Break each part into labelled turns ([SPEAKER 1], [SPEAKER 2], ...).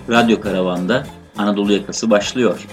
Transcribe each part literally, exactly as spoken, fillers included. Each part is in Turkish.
[SPEAKER 1] Radyo Karavan'da Anadolu Yakası başlıyor.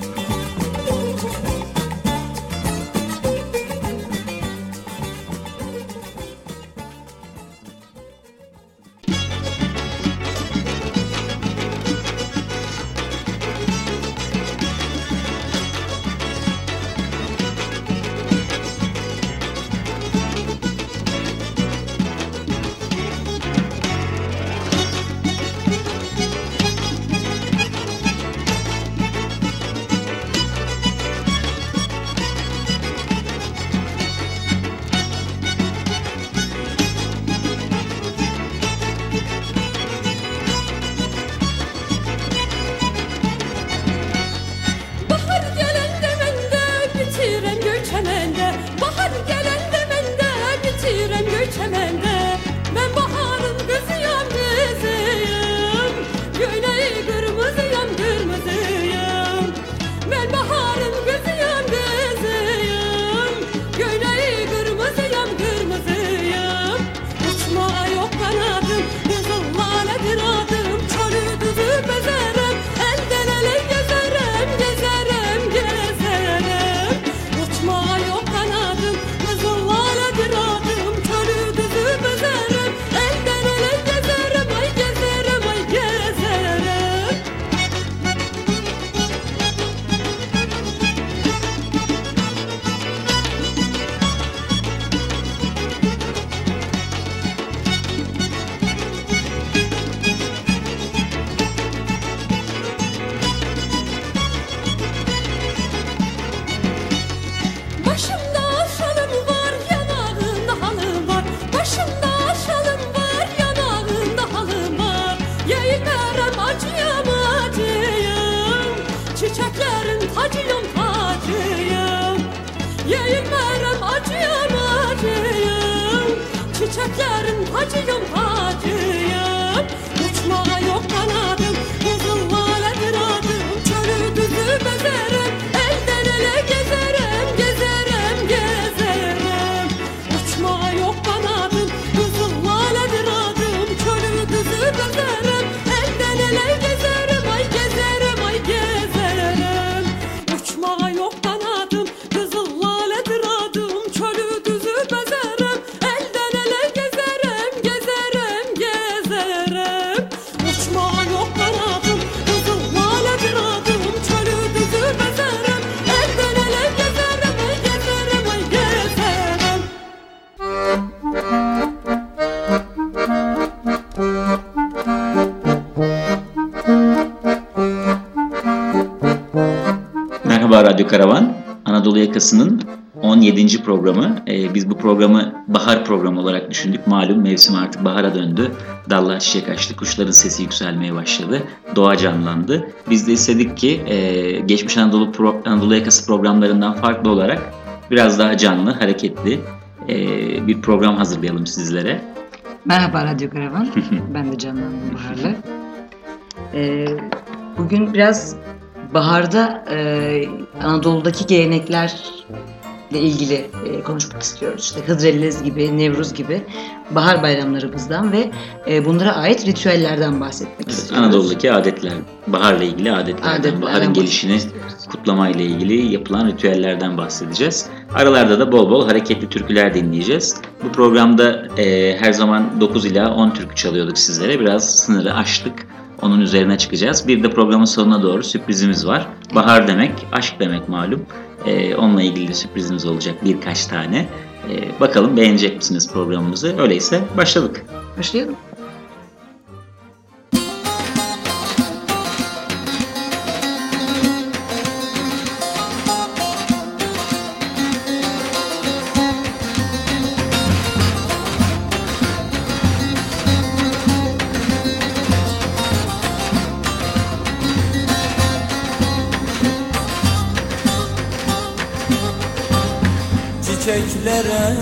[SPEAKER 1] Radyo Karavan, Anadolu Yakası'nın on yedinci programı. Ee, biz bu programı bahar programı olarak düşündük. Malum mevsim artık bahara döndü. Dallar çiçek açtı, kuşların sesi yükselmeye başladı. Doğa canlandı. Biz de istedik ki e, geçmiş Anadolu, Pro, Anadolu Yakası programlarından farklı olarak biraz daha canlı, hareketli e, bir program hazırlayalım sizlere.
[SPEAKER 2] Merhaba Radyo Karavan, ben de canlandım baharla. Ee, bugün biraz baharda e, Anadolu'daki geleneklerle ilgili e, konuşmak istiyoruz. İşte Hıdrellez gibi, Nevruz gibi bahar bayramlarımızdan ve e, bunlara ait ritüellerden bahsetmek evet, istiyoruz.
[SPEAKER 1] Anadolu'daki adetler, baharla ilgili adetlerden, adetlerden baharın gelişini kutlamayla ilgili yapılan ritüellerden bahsedeceğiz. Aralarda da bol bol hareketli türküler dinleyeceğiz. Bu programda e, her zaman dokuz ila on türkü çalıyorduk sizlere. Biraz sınırı aştık. Onun üzerine çıkacağız. Bir de programın sonuna doğru sürprizimiz var. Bahar demek, aşk demek malum. Ee, onunla ilgili de sürprizimiz olacak birkaç tane. Ee, bakalım beğenecek misiniz programımızı? Öyleyse başladık.
[SPEAKER 2] Başlayalım.
[SPEAKER 3] Çiçeklere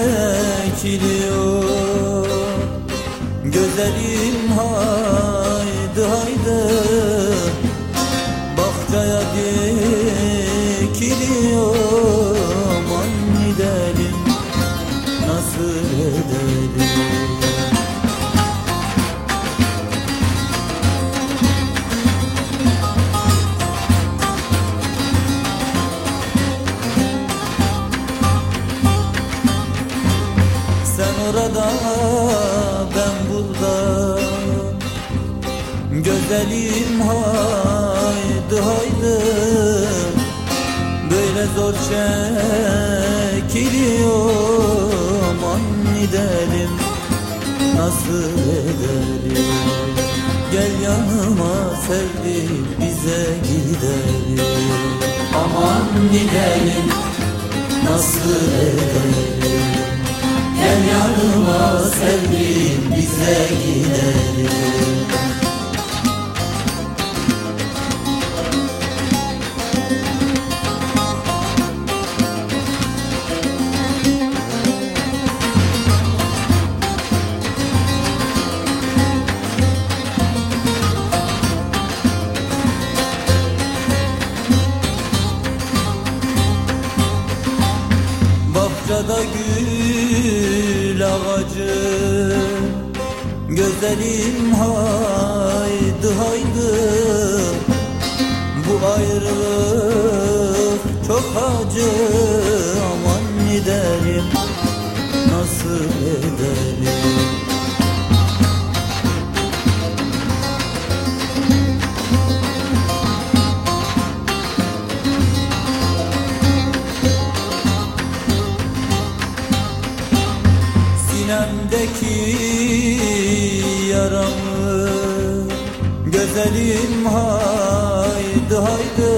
[SPEAKER 3] ekiliyor güzelim haydi haydi, bahçeye dikiliyor aman gidelim nasıl edelim. orada, ben burada. Güzelim haydi haydi, böyle zor çekiliyor. Aman gidelim, nasıl edelim? Gel yanıma sevdim, bize gidelim. Aman gidelim, nasıl edelim? Gel yanıma sevdim, bize gidelim. Bahçada gül ağacı, güzelim haydi haydi. Bu ayrılık çok acı, aman gidelim, nasıl edelim? Sinemdeki yaramı, güzelim haydi haydi.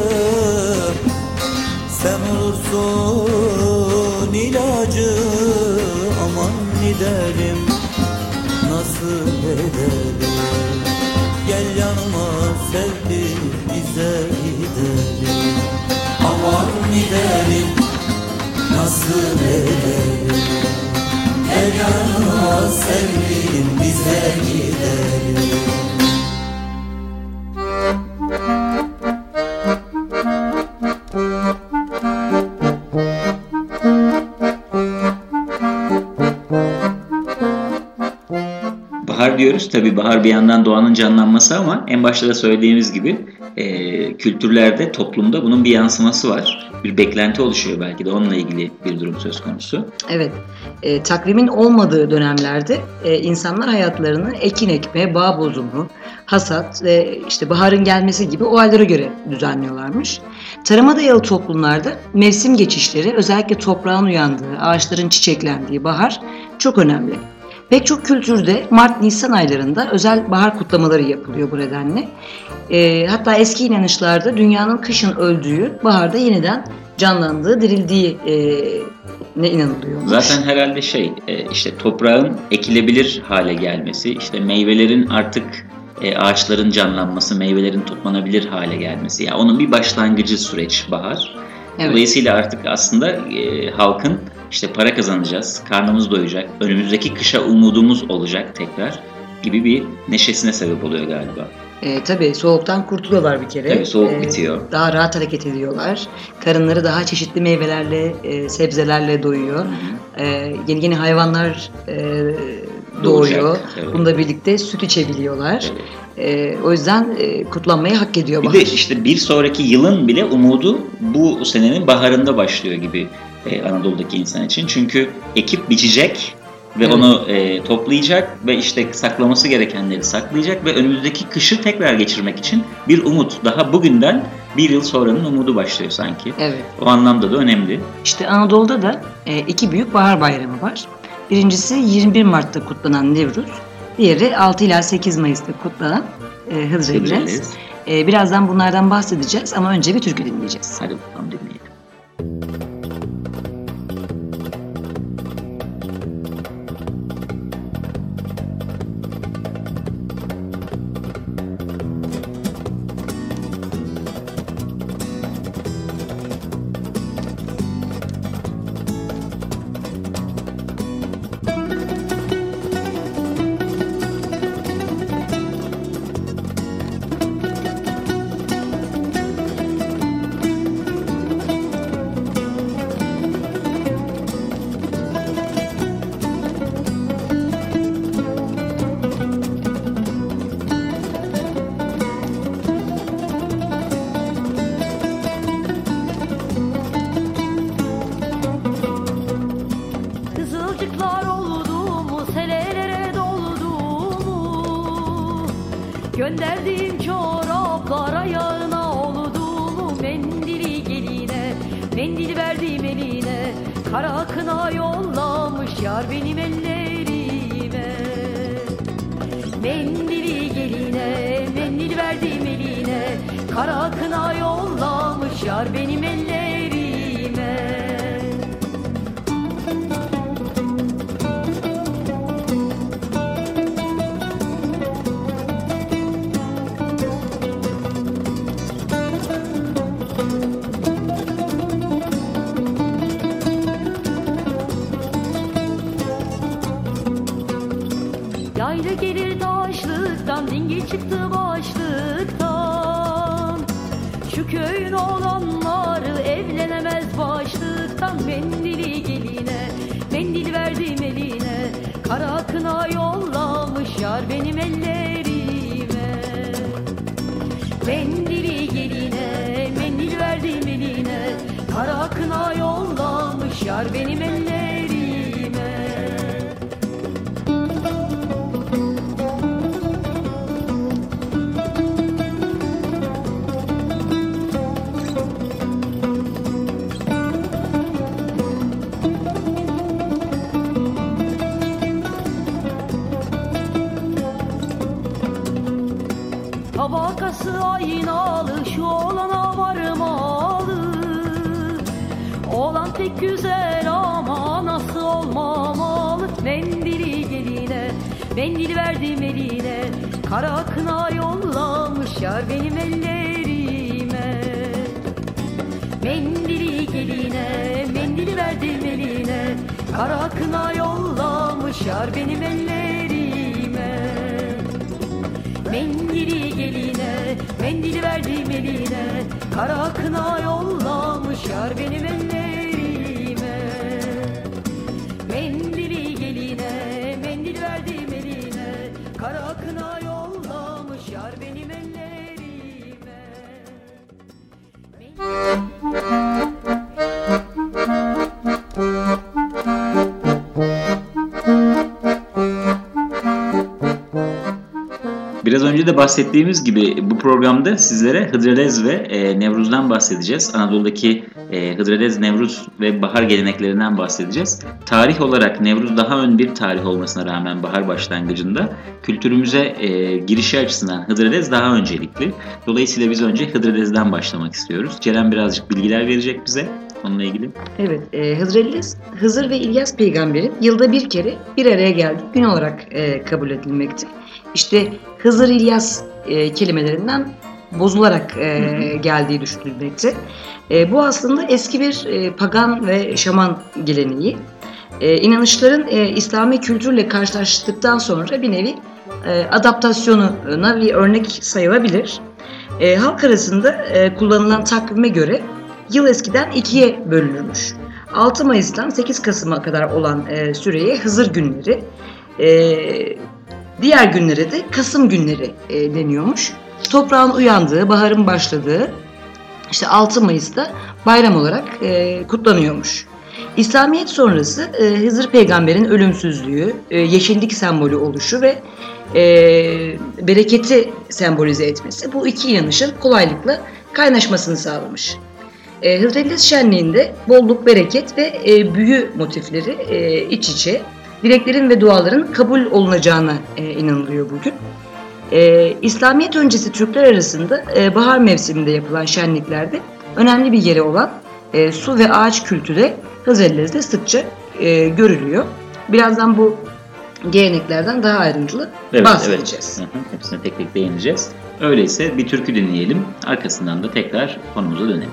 [SPEAKER 3] Sen olursun ilacı, aman gidelim, nasıl edelim? Gel yanıma sevdim, bize gidelim. Aman gidelim, nasıl edelim? Gel yanıma sevdim, bize gidelim.
[SPEAKER 1] Bahar diyoruz. Tabii bahar bir yandan doğanın canlanması ama en başta da söylediğimiz gibi e, kültürlerde, toplumda bunun bir yansıması var. Bir beklenti oluşuyor, belki de onunla ilgili bir durum söz konusu.
[SPEAKER 2] Evet, e, takvimin olmadığı dönemlerde e, insanlar hayatlarını ekin ekme, bağ bozumu, hasat ve işte baharın gelmesi gibi olaylara göre düzenliyorlarmış. Tarıma dayalı toplumlarda mevsim geçişleri, özellikle toprağın uyandığı, ağaçların çiçeklendiği bahar çok önemli. Pek çok kültürde Mart-Nisan aylarında özel bahar kutlamaları yapılıyor bu nedenle. E, hatta eski inanışlarda dünyanın kışın öldüğü, baharda yeniden canlandığı, dirildiği e, ne inanılıyormuş.
[SPEAKER 1] Zaten herhalde şey, e, işte toprağın ekilebilir hale gelmesi, işte meyvelerin artık e, ağaçların canlanması, meyvelerin toplanabilir hale gelmesi. Yani onun bir başlangıcı süreç bahar. Evet. Dolayısıyla artık aslında e, halkın işte para kazanacağız, karnımız doyacak, önümüzdeki kışa umudumuz olacak tekrar gibi bir neşesine sebep oluyor galiba.
[SPEAKER 2] E, tabii soğuktan kurtuluyorlar bir kere.
[SPEAKER 1] Tabii soğuk
[SPEAKER 2] e,
[SPEAKER 1] bitiyor.
[SPEAKER 2] Daha rahat hareket ediyorlar. Karınları daha çeşitli meyvelerle, e, sebzelerle doyuyor. Hı hı. E, yeni yeni hayvanlar e, doğuyor. Doğacak, evet. Bununla birlikte süt içebiliyorlar. Evet. E, o yüzden e, kutlanmayı hak ediyor bahar.
[SPEAKER 1] Bir de işte bir sonraki yılın bile umudu bu senenin baharında başlıyor gibi e, Anadolu'daki insan için. Çünkü ekip biçecek ve evet. onu e, toplayacak ve işte saklaması gerekenleri saklayacak ve önümüzdeki kışı tekrar geçirmek için bir umut. Daha bugünden bir yıl sonranın umudu başlıyor sanki.
[SPEAKER 2] Evet.
[SPEAKER 1] O anlamda da önemli.
[SPEAKER 2] İşte Anadolu'da da e, iki büyük bahar bayramı var. Birincisi yirmi bir Mart'ta kutlanan Nevruz. Diğeri altı ila sekiz Mayıs'ta kutlanan e, Hıdrellez. E, birazdan bunlardan bahsedeceğiz ama önce bir türkü dinleyeceğiz.
[SPEAKER 1] Hadi bakalım dinleyelim.
[SPEAKER 4] Gönderdiğim çoraplar ayağına oldu mu mendili geline, mendil verdim eline, kara akına yollamış yar benim ellerime. Mendili geline, mendil verdim eline, kara akına yollamış yar benim ellerime. Yaylı gelir taşlıktan, dingil çıktı başlıktan. Şu köyün oğlanları evlenemez başlıktan. Mendili geline, mendil verdim eline, kara akına yollamış yar benim ellerime. Mendili geline, mendil verdim eline, kara akına yollamış yar benim ellerime. Tabakası aynalı, şu oğlana varmalı. Oğlan pek güzel ama nasıl olmamalı. Mendili geline, mendil verdim eline, kara akına yollamış yar benim ellerime. Mendili geline, mendil verdim eline, kara akına yollamış yar benim ellerime. Mendili geline, mendili verdim eline, kara akına yollamış yar benim ellerime. Mendili geline, mendil verdim eline, kara akına yollamış yar benim ellerime.
[SPEAKER 1] Biraz önce de bahsettiğimiz gibi bu programda sizlere Hıdrellez ve e, Nevruz'dan bahsedeceğiz. Anadolu'daki e, Hıdrellez, Nevruz ve bahar geleneklerinden bahsedeceğiz. Tarih olarak Nevruz daha ön bir tarih olmasına rağmen bahar başlangıcında kültürümüze e, girişi açısından Hıdrellez daha öncelikli. Dolayısıyla biz önce Hıdrellez'den başlamak istiyoruz. Ceren birazcık bilgiler verecek bize onunla ilgili.
[SPEAKER 2] Evet, e, Hıdrellez, Hızır ve İlyas peygamberin yılda bir kere bir araya geldiği gün olarak e, kabul edilmekte. İşte Hızır İlyas e, kelimelerinden bozularak e, geldiği düşünülmekte. E, bu aslında eski bir e, pagan ve şaman geleneği. E, inanışların e, İslami kültürle karşılaştıktan sonra bir nevi e, adaptasyonuna bir örnek sayılabilir. E, halk arasında e, kullanılan takvime göre yıl eskiden ikiye bölünürmüş. altı Mayıs'tan sekiz Kasım'a kadar olan e, süreye Hızır günleri, e, diğer günlere de Kasım günleri e, deniyormuş. Toprağın uyandığı, baharın başladığı işte altı Mayıs'ta bayram olarak e, kutlanıyormuş. İslamiyet sonrası e, Hızır peygamberin ölümsüzlüğü, e, yeşillik sembolü oluşu ve e, bereketi sembolize etmesi bu iki inanışın kolaylıkla kaynaşmasını sağlamış. E, Hıdrellez şenliğinde bolluk, bereket ve e, büyü motifleri e, iç içe, dileklerin ve duaların kabul olunacağına e, inanılıyor bugün. E, İslamiyet öncesi Türkler arasında e, bahar mevsiminde yapılan şenliklerde önemli bir yeri olan e, su ve ağaç kültürü Hıdrellez'de sıkça e, görülüyor. Birazdan bu geleneklerden daha ayrıntılı
[SPEAKER 1] evet,
[SPEAKER 2] bahsedeceğiz.
[SPEAKER 1] Evet. Hı hı. Hepsine tek tek değineceğiz. Öyleyse bir türkü dinleyelim. Arkasından da tekrar konumuza dönelim.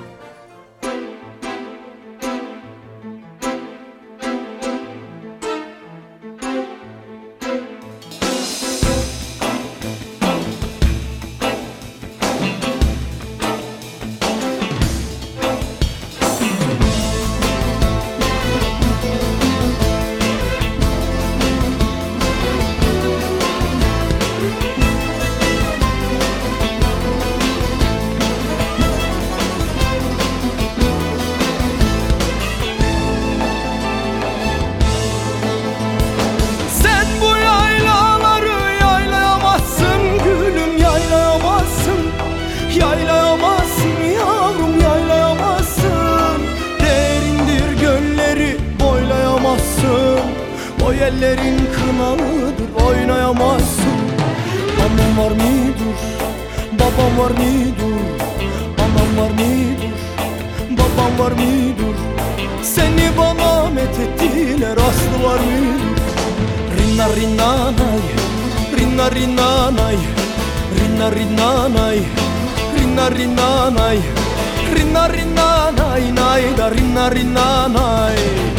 [SPEAKER 3] ellerin kınalıdır, oynayamazsın. Anam var mıdır, babam var mıdır? Anam var mıdır, babam var mıdır? Seni bana methettiler, aslı var mıdır? Rinna rinna nay, rinna rinna nay, rinna rinna nay, rinna rinna nay, rinna rinna nay nay da rinna rinna nay.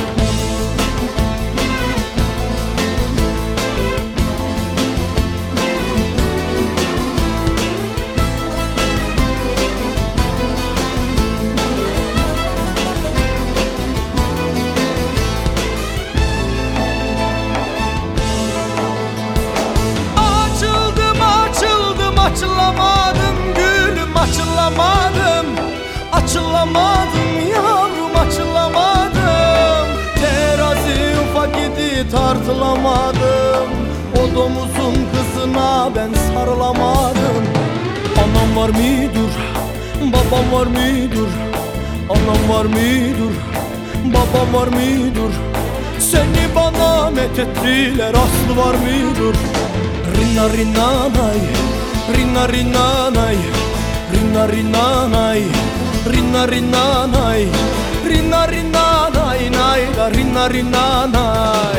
[SPEAKER 3] Açılamadım gülüm, açılamadım, açılamadım yavrum, açılamadım. Terazi ufak idi, tartılamadım. O domuzun kızına ben sarılamadım. Anam var mıdır, babam var mıdır? Anam var mıdır, babam var mıdır? Seni bana methettiler, aslı var mıdır? Rinna rinna nay, rinna rinna nay, rinna rinna nay, rinna rinna nay, rinna rinna nay nay da rinna rinna nay.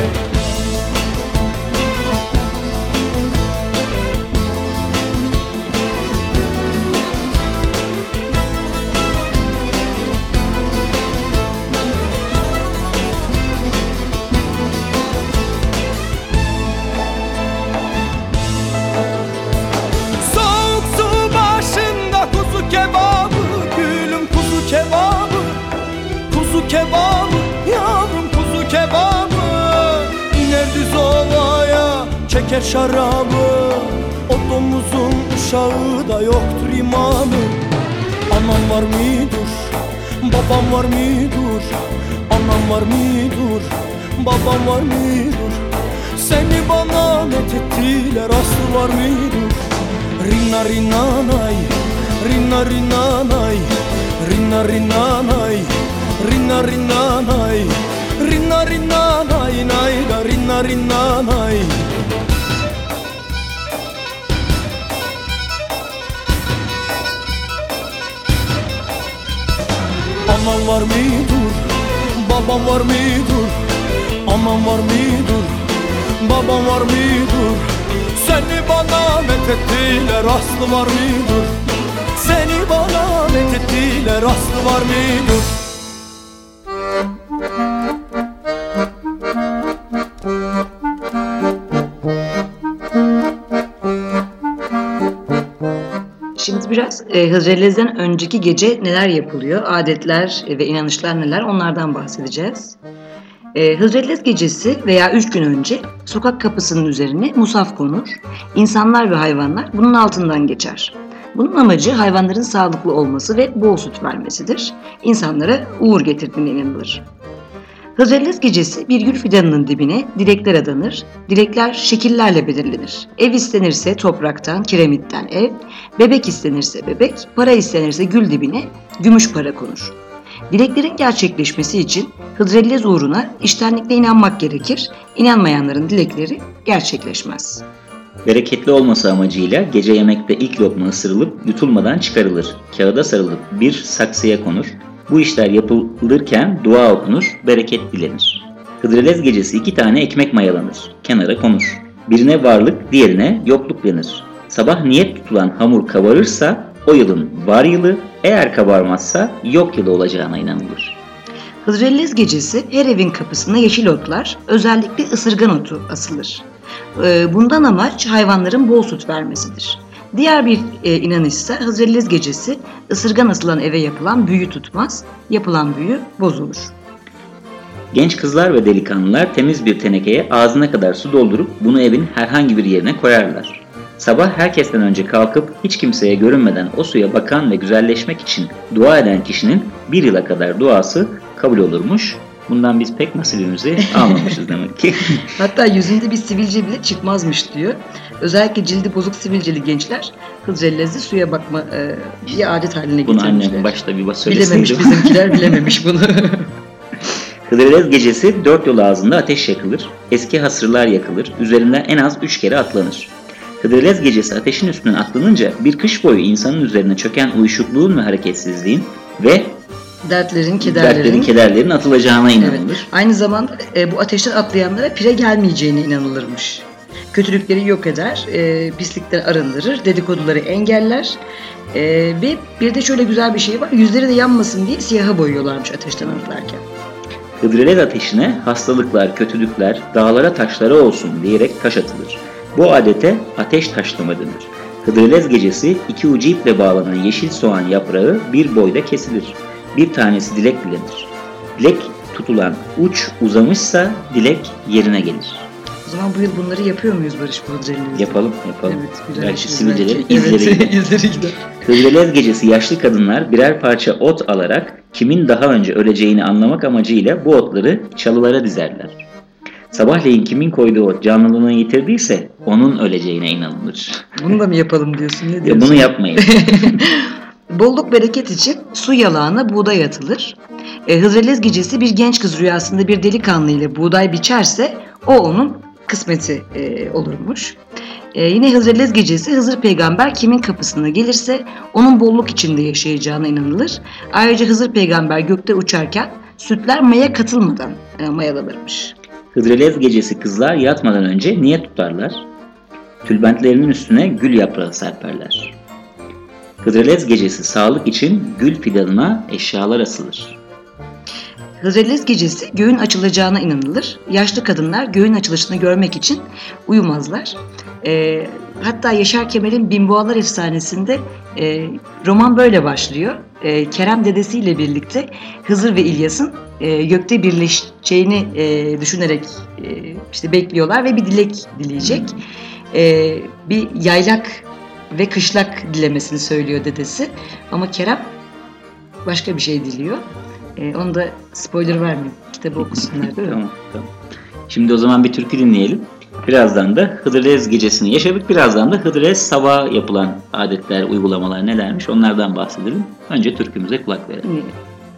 [SPEAKER 3] Kuzu kebabı, yavrum kuzu kebabı. İner düz ovaya, çeker şarabı. O domuzun uşağı da yoktur imamı. Anam var mıdır, babam var mıdır? Anam var mıdır, babam var mıdır? Seni bana methettiler, aslı var mıdır? Rinna rinna nay, rinna rinna nay, rinna rinna nay, rinna rinna nay, rinna rinna nay nay da rinna rinna nay. Anam var mıdır, babam var mıdır? Anam var mıdır, babam var mıdır? Seni bana methettiler, aslı var mıdır? Seni bana methettiler, aslı var mıdır?
[SPEAKER 2] Şimdi biraz e, Hıdrellez'den önceki gece neler yapılıyor, adetler ve inanışlar neler, onlardan bahsedeceğiz. E, Hıdrellez gecesi veya üç gün önce sokak kapısının üzerine musaf konur, insanlar ve hayvanlar bunun altından geçer. Bunun amacı hayvanların sağlıklı olması ve bol süt vermesidir. İnsanlara uğur getirdiğine inanılır. Hıdrellez gecesi bir gül fidanının dibine dilekler adanır. Dilekler şekillerle belirlenir. Ev istenirse topraktan, kiremitten ev, bebek istenirse bebek, para istenirse gül dibine gümüş para konur. Dileklerin gerçekleşmesi için Hıdrellez uğruna içtenlikle inanmak gerekir. İnanmayanların dilekleri gerçekleşmez.
[SPEAKER 1] Bereketli olması amacıyla gece yemekte ilk lokma ısırılıp yutulmadan çıkarılır. Kağıda sarılıp bir saksıya konur. Bu işler yapılırken dua okunur, bereket dilenir. Hıdrellez gecesi iki tane ekmek mayalanır, kenara konur. Birine varlık, diğerine yokluk denir. Sabah niyet tutulan hamur kabarırsa o yılın var yılı, eğer kabarmazsa yok yılı olacağına inanılır.
[SPEAKER 2] Hıdrellez gecesi her evin kapısına yeşil otlar, özellikle ısırgan otu asılır. Bundan amaç hayvanların bol süt vermesidir. Diğer bir e, inanış ise Hıdrellez gecesi ısırgan asılan eve yapılan büyü tutmaz, yapılan büyü bozulur.
[SPEAKER 1] Genç kızlar ve delikanlılar temiz bir tenekeye ağzına kadar su doldurup bunu evin herhangi bir yerine koyarlar. Sabah herkesten önce kalkıp hiç kimseye görünmeden o suya bakan ve güzelleşmek için dua eden kişinin bir yıla kadar duası kabul olurmuş. Bundan biz pek nasibimizi almamışız demek ki.
[SPEAKER 2] Hatta yüzünde bir sivilce bile çıkmazmış diyor. Özellikle cildi bozuk sivilceli gençler Hıdrellez'de suya bakma e, bir adet haline
[SPEAKER 1] bunu
[SPEAKER 2] getirmişler.
[SPEAKER 1] Bunu annem başta bir söyleseydi.
[SPEAKER 2] Bilememiş bizimkiler, bilememiş bunu.
[SPEAKER 1] Hıdrellez gecesi dört yol ağzında ateş yakılır, eski hasırlar yakılır, üzerinden en az üç kere atlanır. Hıdrellez gecesi ateşin üstünden atlanınca bir kış boyu insanın üzerine çöken uyuşukluğun ve hareketsizliğin ve
[SPEAKER 2] Dertlerin, kederlerin,
[SPEAKER 1] dertlerin, kederlerin atılacağına inanılır.
[SPEAKER 2] Evet. Aynı zamanda e, bu ateşten atlayanlara pire gelmeyeceğine inanılırmış. Kötülükleri yok eder, e, pislikten arındırır, dedikoduları engeller e, ve bir de şöyle güzel bir şey var, yüzleri de yanmasın diye siyaha boyuyorlarmış ateşten atlarken.
[SPEAKER 1] Hıdrellez ateşine hastalıklar, kötülükler, dağlara taşlara olsun diyerek taş atılır. Bu adete ateş taşlama denir. Hıdrellez gecesi iki ucu iple bağlanan yeşil soğan yaprağı bir boyda kesilir. Bir tanesi dilek dilenir. Dilek tutulan uç uzamışsa dilek yerine gelir.
[SPEAKER 2] O zaman bu yıl bunları yapıyor muyuz Barış bu Hıdrellez'de?
[SPEAKER 1] Yapalım, yapalım.
[SPEAKER 2] Evet, güzel.
[SPEAKER 1] Gerçi sivilcelerin izleri
[SPEAKER 2] evet,
[SPEAKER 1] gider.
[SPEAKER 2] izleri gider.
[SPEAKER 1] Hıdrellez gecesi yaşlı kadınlar birer parça ot alarak kimin daha önce öleceğini anlamak amacıyla bu otları çalılara dizerler. Sabahleyin kimin koyduğu ot canlılığını yitirdiyse onun öleceğine inanılır.
[SPEAKER 2] Bunu da mı yapalım diyorsun? Ne diyorsun?
[SPEAKER 1] Ya bunu yapmayın.
[SPEAKER 2] Bolluk bereket için su yalağına buğday atılır. E, Hıdrellez gecesi bir genç kız rüyasında bir delikanlı ile buğday biçerse o onun kısmeti e, olurmuş. E, yine Hıdrellez gecesi Hızır peygamber kimin kapısına gelirse onun bolluk içinde yaşayacağına inanılır. Ayrıca Hızır peygamber gökte uçarken sütler maya katılmadan e, mayalanırmış.
[SPEAKER 1] Hıdrellez gecesi kızlar yatmadan önce niyet tutarlar. Tülbentlerinin üstüne gül yaprağı serperler. Hıdrellez gecesi sağlık için gül fidanına eşyalar asılır.
[SPEAKER 2] Hıdrellez gecesi göğün açılacağına inanılır. Yaşlı kadınlar göğün açılışını görmek için uyumazlar. E, hatta Yaşar Kemal'in Binboğalar Efsanesi'nde e, roman böyle başlıyor. E, Kerem dedesiyle birlikte Hızır ve İlyas'ın e, gökte birleşeceğini e, düşünerek e, işte bekliyorlar ve bir dilek dileyecek. E, bir yaylak ve kışlak dilemesini söylüyor dedesi. Ama Kerem başka bir şey diliyor. E, onu da spoiler vermeyeyim. Kitabı okusunlar değil mi?
[SPEAKER 1] Tamam, tamam. Şimdi o zaman bir türkü dinleyelim. Birazdan da Hıdrellez gecesini yaşadık. Birazdan da Hıdrellez sabahı yapılan adetler, uygulamalar nelermiş onlardan bahsedelim. Önce türkümüze kulak verelim.
[SPEAKER 2] Dinleyelim.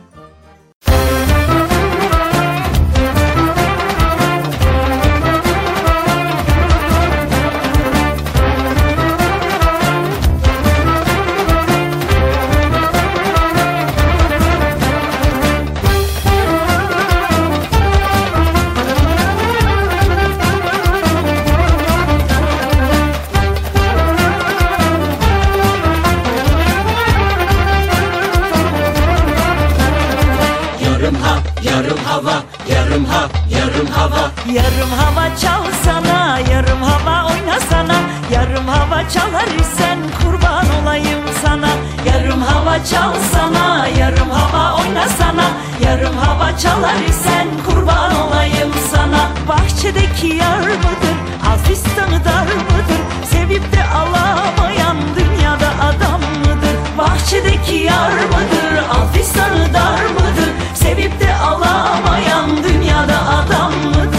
[SPEAKER 5] Yarım hava çalsana, yarım hava oynasana. Yarım hava çalar isen kurban olayım sana. Yarım hava çalsana, yarım hava oynasana. Yarım hava çalar isen kurban olayım sana. Bahçedeki yar mıdır, Hazistan'ı dar mıdır? Sevip de alamayan dünyada adam mıdır? Bahçedeki yar mıdır, Hazistan'ı dar mıdır? Sevip de alamayan dünyada adam mıdır?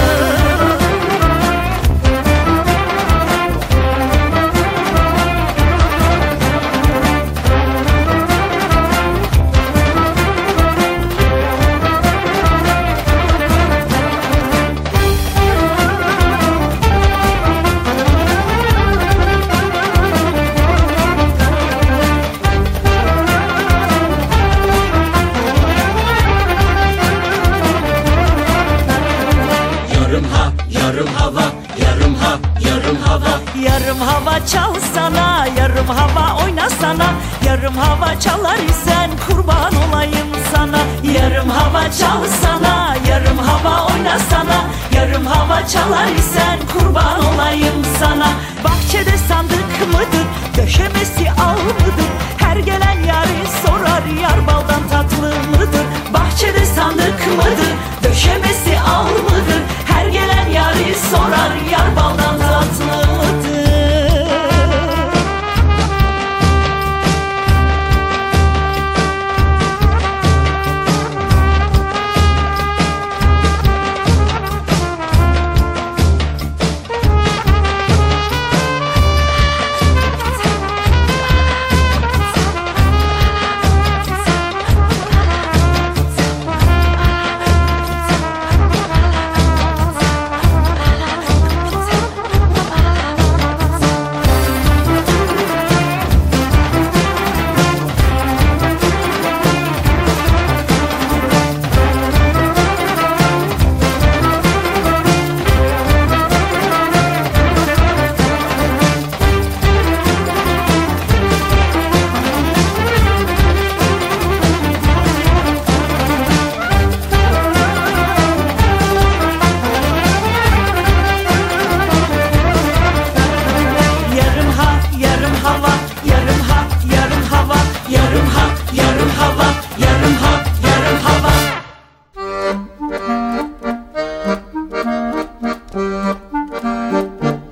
[SPEAKER 5] Yarım hava çalsana, yarım hava oynasana. Yarım hava çalar isen kurban olayım sana. Yarım hava çalsana, yarım hava oynasana. Yarım hava çalar isen kurban olayım sana. Bahçede sandık mıdır, döşemesi al mıdır? Her gelen yarı sorar, yar baldan tatlı mıdır? Bahçede sandık mıdır, döşemesi al mıdır? Her gelen yarı sorar, yar baldan tatlı mıdır?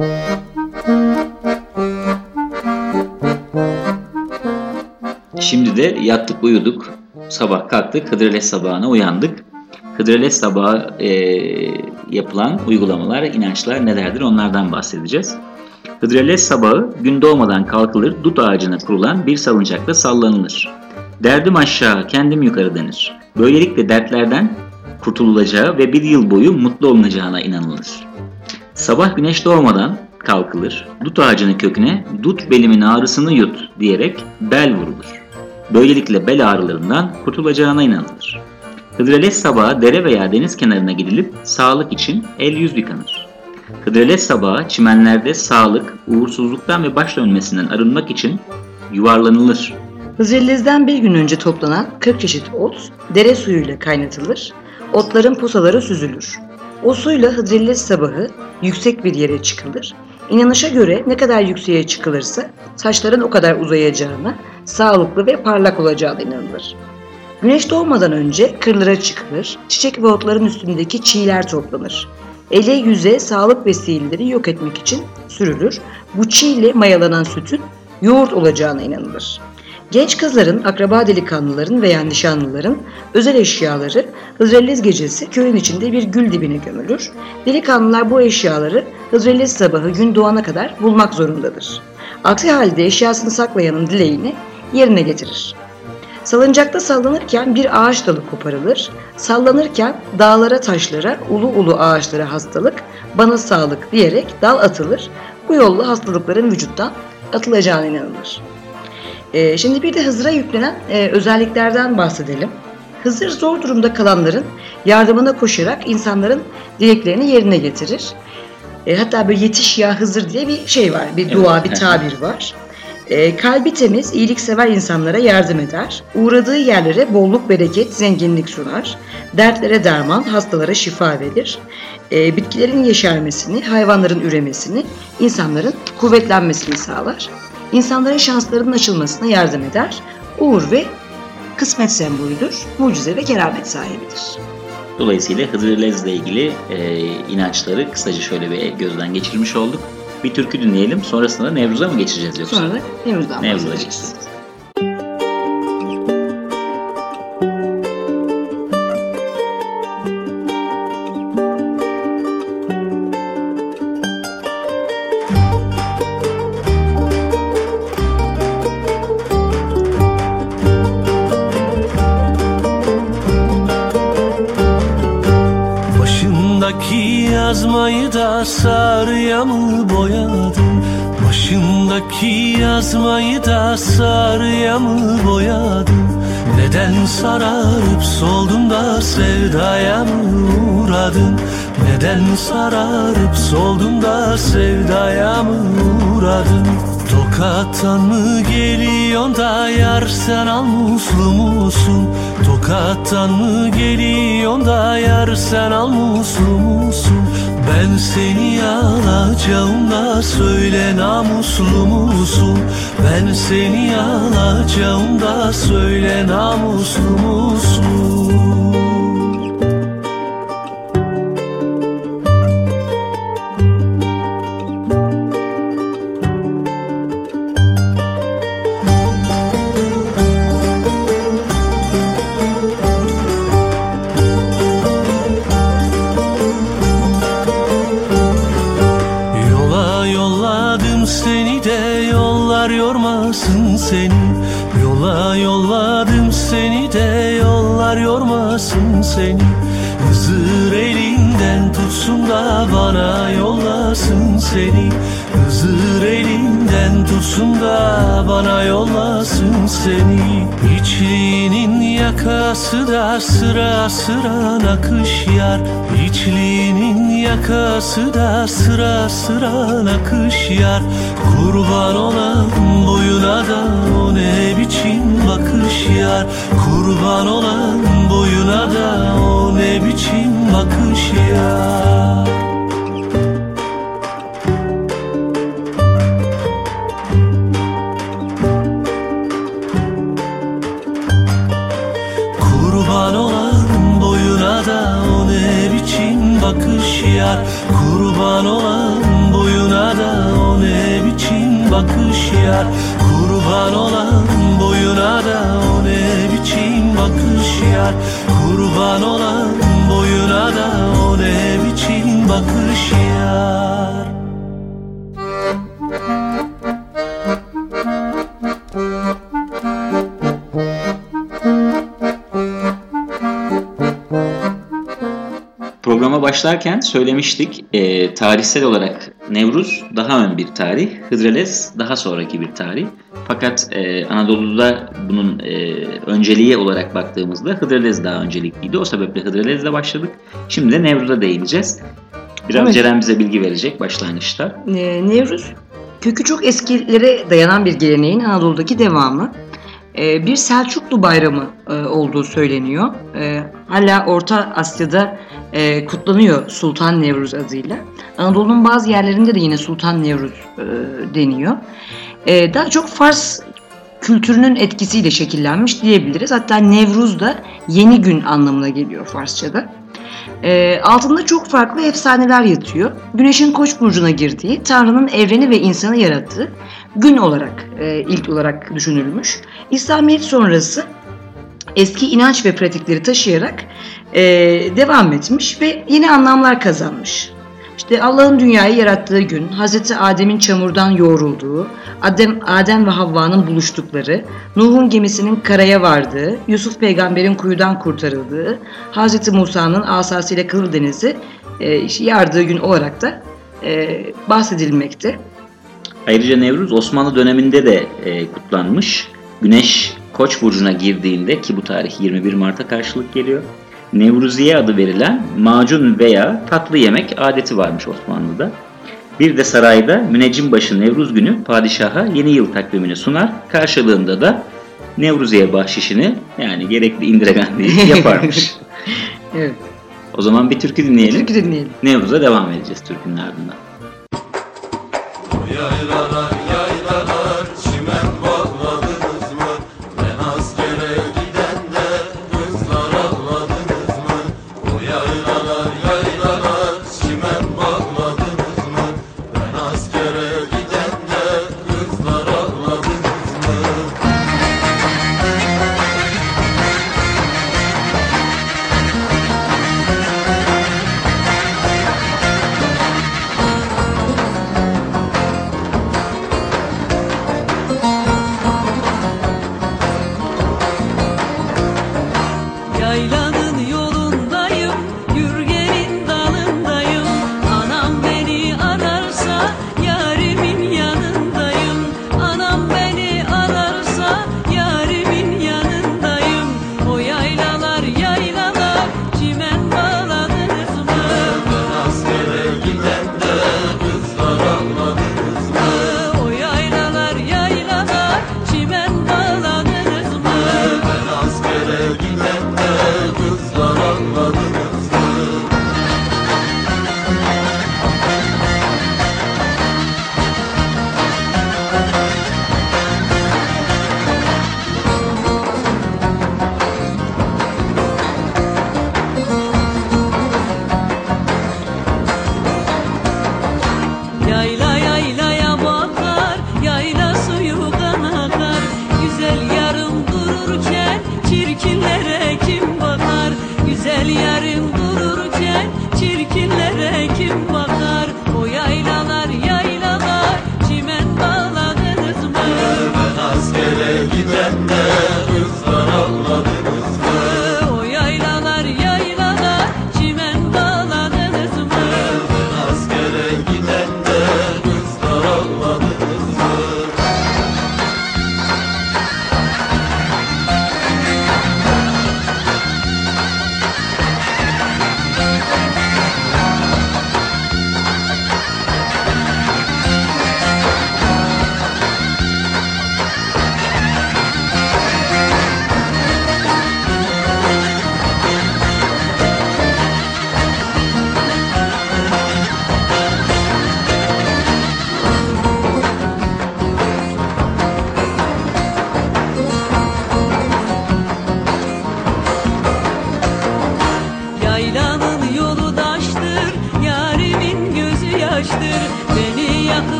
[SPEAKER 1] Şimdi de yattık uyuduk. Sabah kalktık, Hıdrellez sabahına uyandık. Hıdrellez sabahı e, yapılan uygulamalar, inançlar nelerdir onlardan bahsedeceğiz. Hıdrellez sabahı gün doğmadan kalkılır, dut ağacına kurulan bir salıncakla sallanılır. Derdim aşağı, kendim yukarı denir. Böylelikle dertlerden kurtululacağı ve bir yıl boyu mutlu olunacağına inanılır. Sabah güneş doğmadan kalkılır, dut ağacının köküne dut belimin ağrısını yut diyerek bel vurulur. Böylelikle bel ağrılarından kurtulacağına inanılır. Hıdrellez sabahı dere veya deniz kenarına gidilip sağlık için el yüz yıkanır. Hıdrellez sabahı çimenlerde sağlık, uğursuzluktan ve baş dönmesinden arınmak için yuvarlanılır.
[SPEAKER 2] Hıdrellez'den bir gün önce toplanan kırk çeşit ot dere suyuyla kaynatılır, otların posaları süzülür. O suyla Hıdrellez sabahı yüksek bir yere çıkılır. İnanışa göre ne kadar yükseğe çıkılırsa saçların o kadar uzayacağına, sağlıklı ve parlak olacağına inanılır. Güneş doğmadan önce kırlara çıkılır, çiçek ve otların üstündeki çiğler toplanır. Ele yüze sağlık ve sihirleri yok etmek için sürülür. Bu çiğ ile mayalanan sütün yoğurt olacağına inanılır. Genç kızların, akraba delikanlıların veya nişanlıların özel eşyaları Hıdrellez gecesi köyün içinde bir gül dibine gömülür. Delikanlılar bu eşyaları Hıdrellez sabahı gün doğana kadar bulmak zorundadır. Aksi halde eşyasını saklayanın dileğini yerine getirir. Salıncakta sallanırken bir ağaç dalı koparılır. Sallanırken dağlara, taşlara, ulu ulu ağaçlara hastalık, bana sağlık diyerek dal atılır. Bu yolla hastalıkların vücuttan atılacağına inanılır. Ee, şimdi bir de Hızır'a yüklenen e, özelliklerden bahsedelim. Hızır zor durumda kalanların yardımına koşarak insanların dileklerini yerine getirir. E, hatta böyle yetiş ya Hızır diye bir şey var, bir dua, evet, bir tabir var. E, kalbi temiz, iyiliksever insanlara yardım eder. Uğradığı yerlere bolluk, bereket, zenginlik sunar. Dertlere derman, hastalara şifa verir. E, bitkilerin yeşermesini, hayvanların üremesini, insanların kuvvetlenmesini sağlar. İnsanların şanslarının açılmasına yardım eder. Uğur ve kısmet sembolüdür. Mucize ve keramet sahibidir.
[SPEAKER 1] Dolayısıyla Hıdrellez'le ilgili e, inançları kısaca şöyle bir gözden geçirmiş olduk. Bir türkü dinleyelim. Sonrasında Nevruz'a mı geçeceğiz yoksa?
[SPEAKER 2] Sonra Nevruz'dan
[SPEAKER 1] Nevruz'a
[SPEAKER 2] bahsedeceğiz.
[SPEAKER 3] Yazmayı da sarıya mı boyadın? Başındaki yazmayı da sarıya mı boyadın? Neden sararıp soldun da sevdaya mı uğradın? Neden sararıp soldun da sevdaya mı uğradın? Tokattan mı geliyorsun da yar sen almuslu musun? Tokattan mı geliyorsun da yar sen almuslu musun? Ben seni alacağım da söyle namuslu musun? Ben seni alacağım da söyle namuslu musun? Seni yola yolladım, seni de yollar yormasın seni. Hızır elinden tutsun da bana yollasın seni. Hızır elinden tutsun da bana yollasın seni. İçliğinin yakası da sıra sıra nakış yar. İçliğinin yakası da sıra sıra nakış yar. Kurban olan boyuna da o ne biçim bakış yar. Kurban olan boyuna da o ne biçim bakış yar. Kurban olan boyuna da o ne biçim bakış yar. Kurban olan boyuna da yar. Kurban olan boyuna da o ne biçim bakış yar. Kurban olan boyuna da o ne biçim bakış yar.
[SPEAKER 1] Programa başlarken söylemiştik, e, tarihsel olarak Nevruz daha ön bir tarih, Hıdrellez daha sonraki bir tarih. Fakat e, Anadolu'da bunun e, önceliği olarak baktığımızda Hıdrellez daha öncelikliydi. O sebeple Hıdrellez'le başladık. Şimdi de Nevruz'a değineceğiz. Biraz evet. Ceren bize bilgi verecek başlangıçta.
[SPEAKER 2] E, Nevruz, kökü çok eskilere dayanan bir geleneğin Anadolu'daki devamı. E, bir Selçuklu bayramı e, olduğu söyleniyor. E, hala Orta Asya'da e, kutlanıyor Sultan Nevruz adıyla. Anadolu'nun bazı yerlerinde de yine Sultan Nevruz e, deniyor. E, daha çok Fars kültürünün etkisiyle şekillenmiş diyebiliriz. Hatta Nevruz da yeni gün anlamına geliyor Farsça'da. E, altında çok farklı efsaneler yatıyor. Güneşin Koç burcuna girdiği, Tanrı'nın evreni ve insanı yarattığı gün olarak e, ilk olarak düşünülmüş. İslamiyet sonrası eski inanç ve pratikleri taşıyarak e, devam etmiş ve yeni anlamlar kazanmış. İşte Allah'ın dünyayı yarattığı gün, Hazreti Adem'in çamurdan yoğrulduğu, Adem, Adem ve Havva'nın buluştukları, Nuh'un gemisinin karaya vardığı, Yusuf peygamberin kuyudan kurtarıldığı, Hazreti Musa'nın asasıyla Kızıldeniz'i e, yardığı gün olarak da e, bahsedilmekte.
[SPEAKER 1] Ayrıca Nevruz Osmanlı döneminde de e, kutlanmış. Güneş Koç burcuna girdiğinde, ki bu tarih yirmi bir Mart'a karşılık geliyor, Nevruziye adı verilen macun veya tatlı yemek adeti varmış Osmanlı'da. Bir de sarayda müneccimbaşı Nevruz günü padişaha yeni yıl takvimini sunar. Karşılığında da Nevruziye bahşişini, yani gerekli indiregenliği yaparmış.
[SPEAKER 2] Evet.
[SPEAKER 1] O zaman bir türkü dinleyelim.
[SPEAKER 2] Bir türkü dinleyelim.
[SPEAKER 1] Nevruz'a devam edeceğiz türkünün ardından.
[SPEAKER 3] Yaylalar yaylalar çimen bağladınız mı? Ben askere gidende kızlar ağladınız mı? O yaylalar yaylalar çimen bağladınız mı? Ben askere gidende kızlar ağladınız mı?
[SPEAKER 5] Yaylanın yolundayım, yürgenin dalındayım. Anam beni ararsa yarim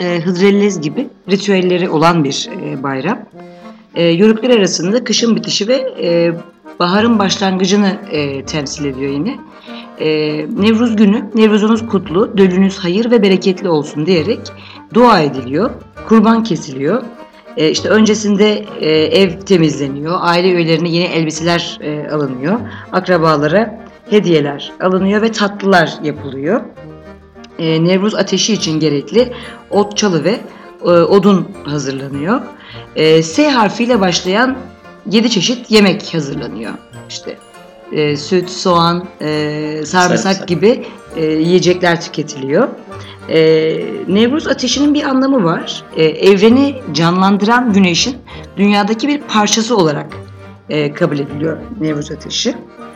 [SPEAKER 2] e, Hıdrellez gibi ritüelleri olan bir e, bayram. E, Yörükler arasında kışın bitişi ve e, baharın başlangıcını e, temsil ediyor yine. E, Nevruz günü, Nevruzunuz kutlu, dölünüz hayır ve bereketli olsun diyerek dua ediliyor, kurban kesiliyor. E, işte öncesinde e, ev temizleniyor, aile üyelerine yeni elbiseler e, alınıyor, akrabalara hediyeler alınıyor ve tatlılar yapılıyor. E, Nevruz ateşi için gerekli ot, çalı ve e, odun hazırlanıyor. E, S harfiyle başlayan yedi çeşit yemek hazırlanıyor. İşte e, süt, soğan, e, sarımsak, sarımsak gibi e, yiyecekler tüketiliyor. E, Nevruz ateşinin bir anlamı var. E, evreni canlandıran güneşin dünyadaki bir parçası olarak e, kabul ediliyor Nevruz ateşi.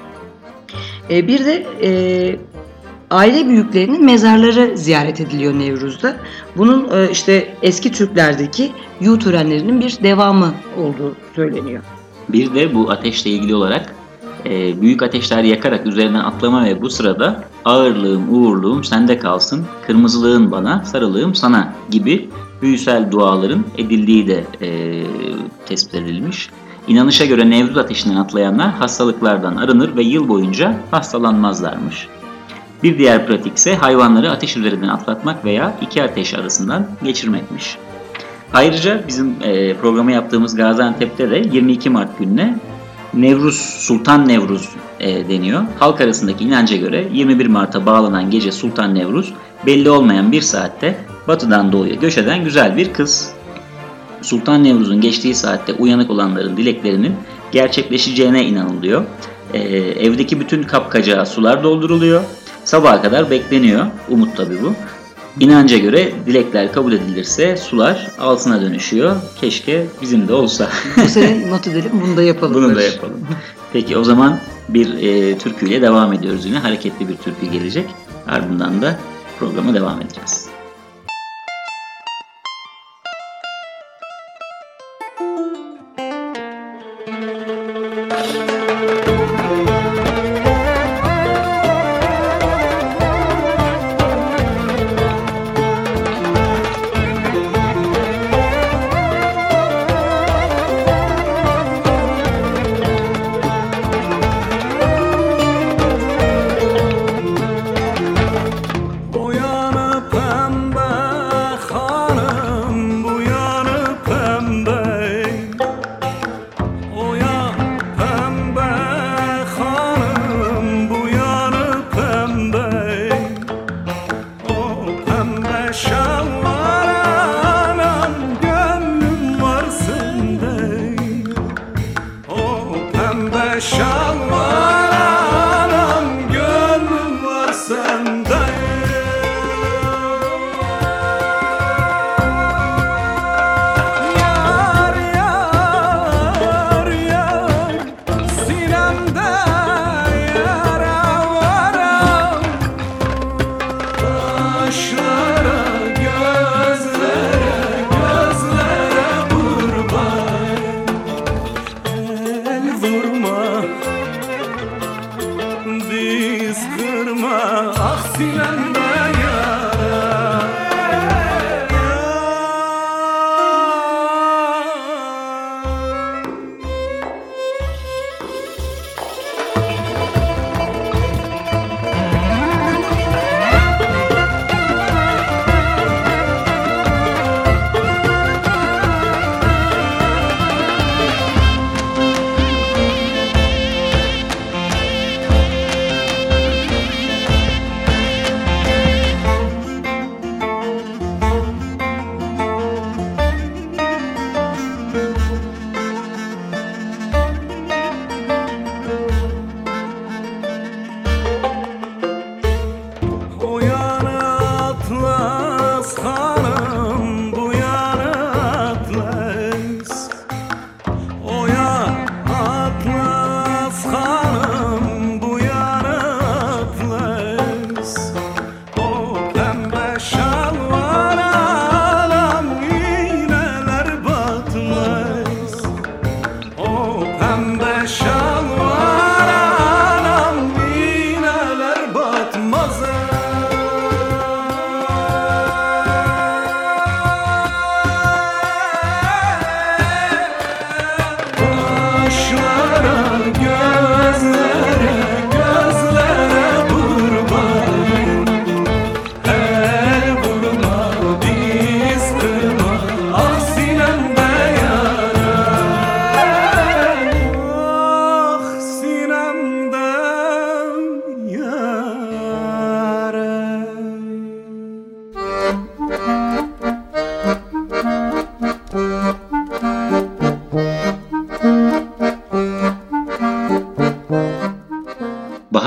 [SPEAKER 2] E, bir de e, aile büyüklerinin mezarları ziyaret ediliyor Nevruz'da. Bunun e, işte eski Türklerdeki yu törenlerinin bir devamı olduğu söyleniyor.
[SPEAKER 1] Bir de bu ateşle ilgili olarak e, büyük ateşler yakarak üzerinden atlama ve bu sırada ağırlığım, uğurluğum sende kalsın, kırmızılığın bana, sarılığım sana gibi büyüsel duaların edildiği de e, tespit edilmiş. İnanışa göre Nevruz ateşinden atlayanlar hastalıklardan arınır ve yıl boyunca hastalanmazlarmış. Bir diğer pratik ise hayvanları ateş üzerinden atlatmak veya iki ateş arasından geçirmekmiş. Ayrıca bizim e, programı yaptığımız Gaziantep'te de yirmi iki Mart gününe Nevruz, Sultan Nevruz e, deniyor. Halk arasındaki inanca göre yirmi bir Mart'a bağlanan gece Sultan Nevruz belli olmayan bir saatte batıdan doğuya göç eden güzel bir kız. Sultan Nevruz'un geçtiği saatte uyanık olanların dileklerinin gerçekleşeceğine inanılıyor. E, evdeki bütün kapkacağa sular dolduruluyor. Sabaha kadar bekleniyor. Umut tabii bu. İnanca göre dilekler kabul edilirse sular altına dönüşüyor. Keşke bizim de olsa.
[SPEAKER 2] Bu sene not edelim, bunu da yapalım.
[SPEAKER 1] Bunu da yapalım. Peki o zaman bir e, türküyle devam ediyoruz yine. Hareketli bir türkü gelecek. Ardından da programa devam edeceğiz.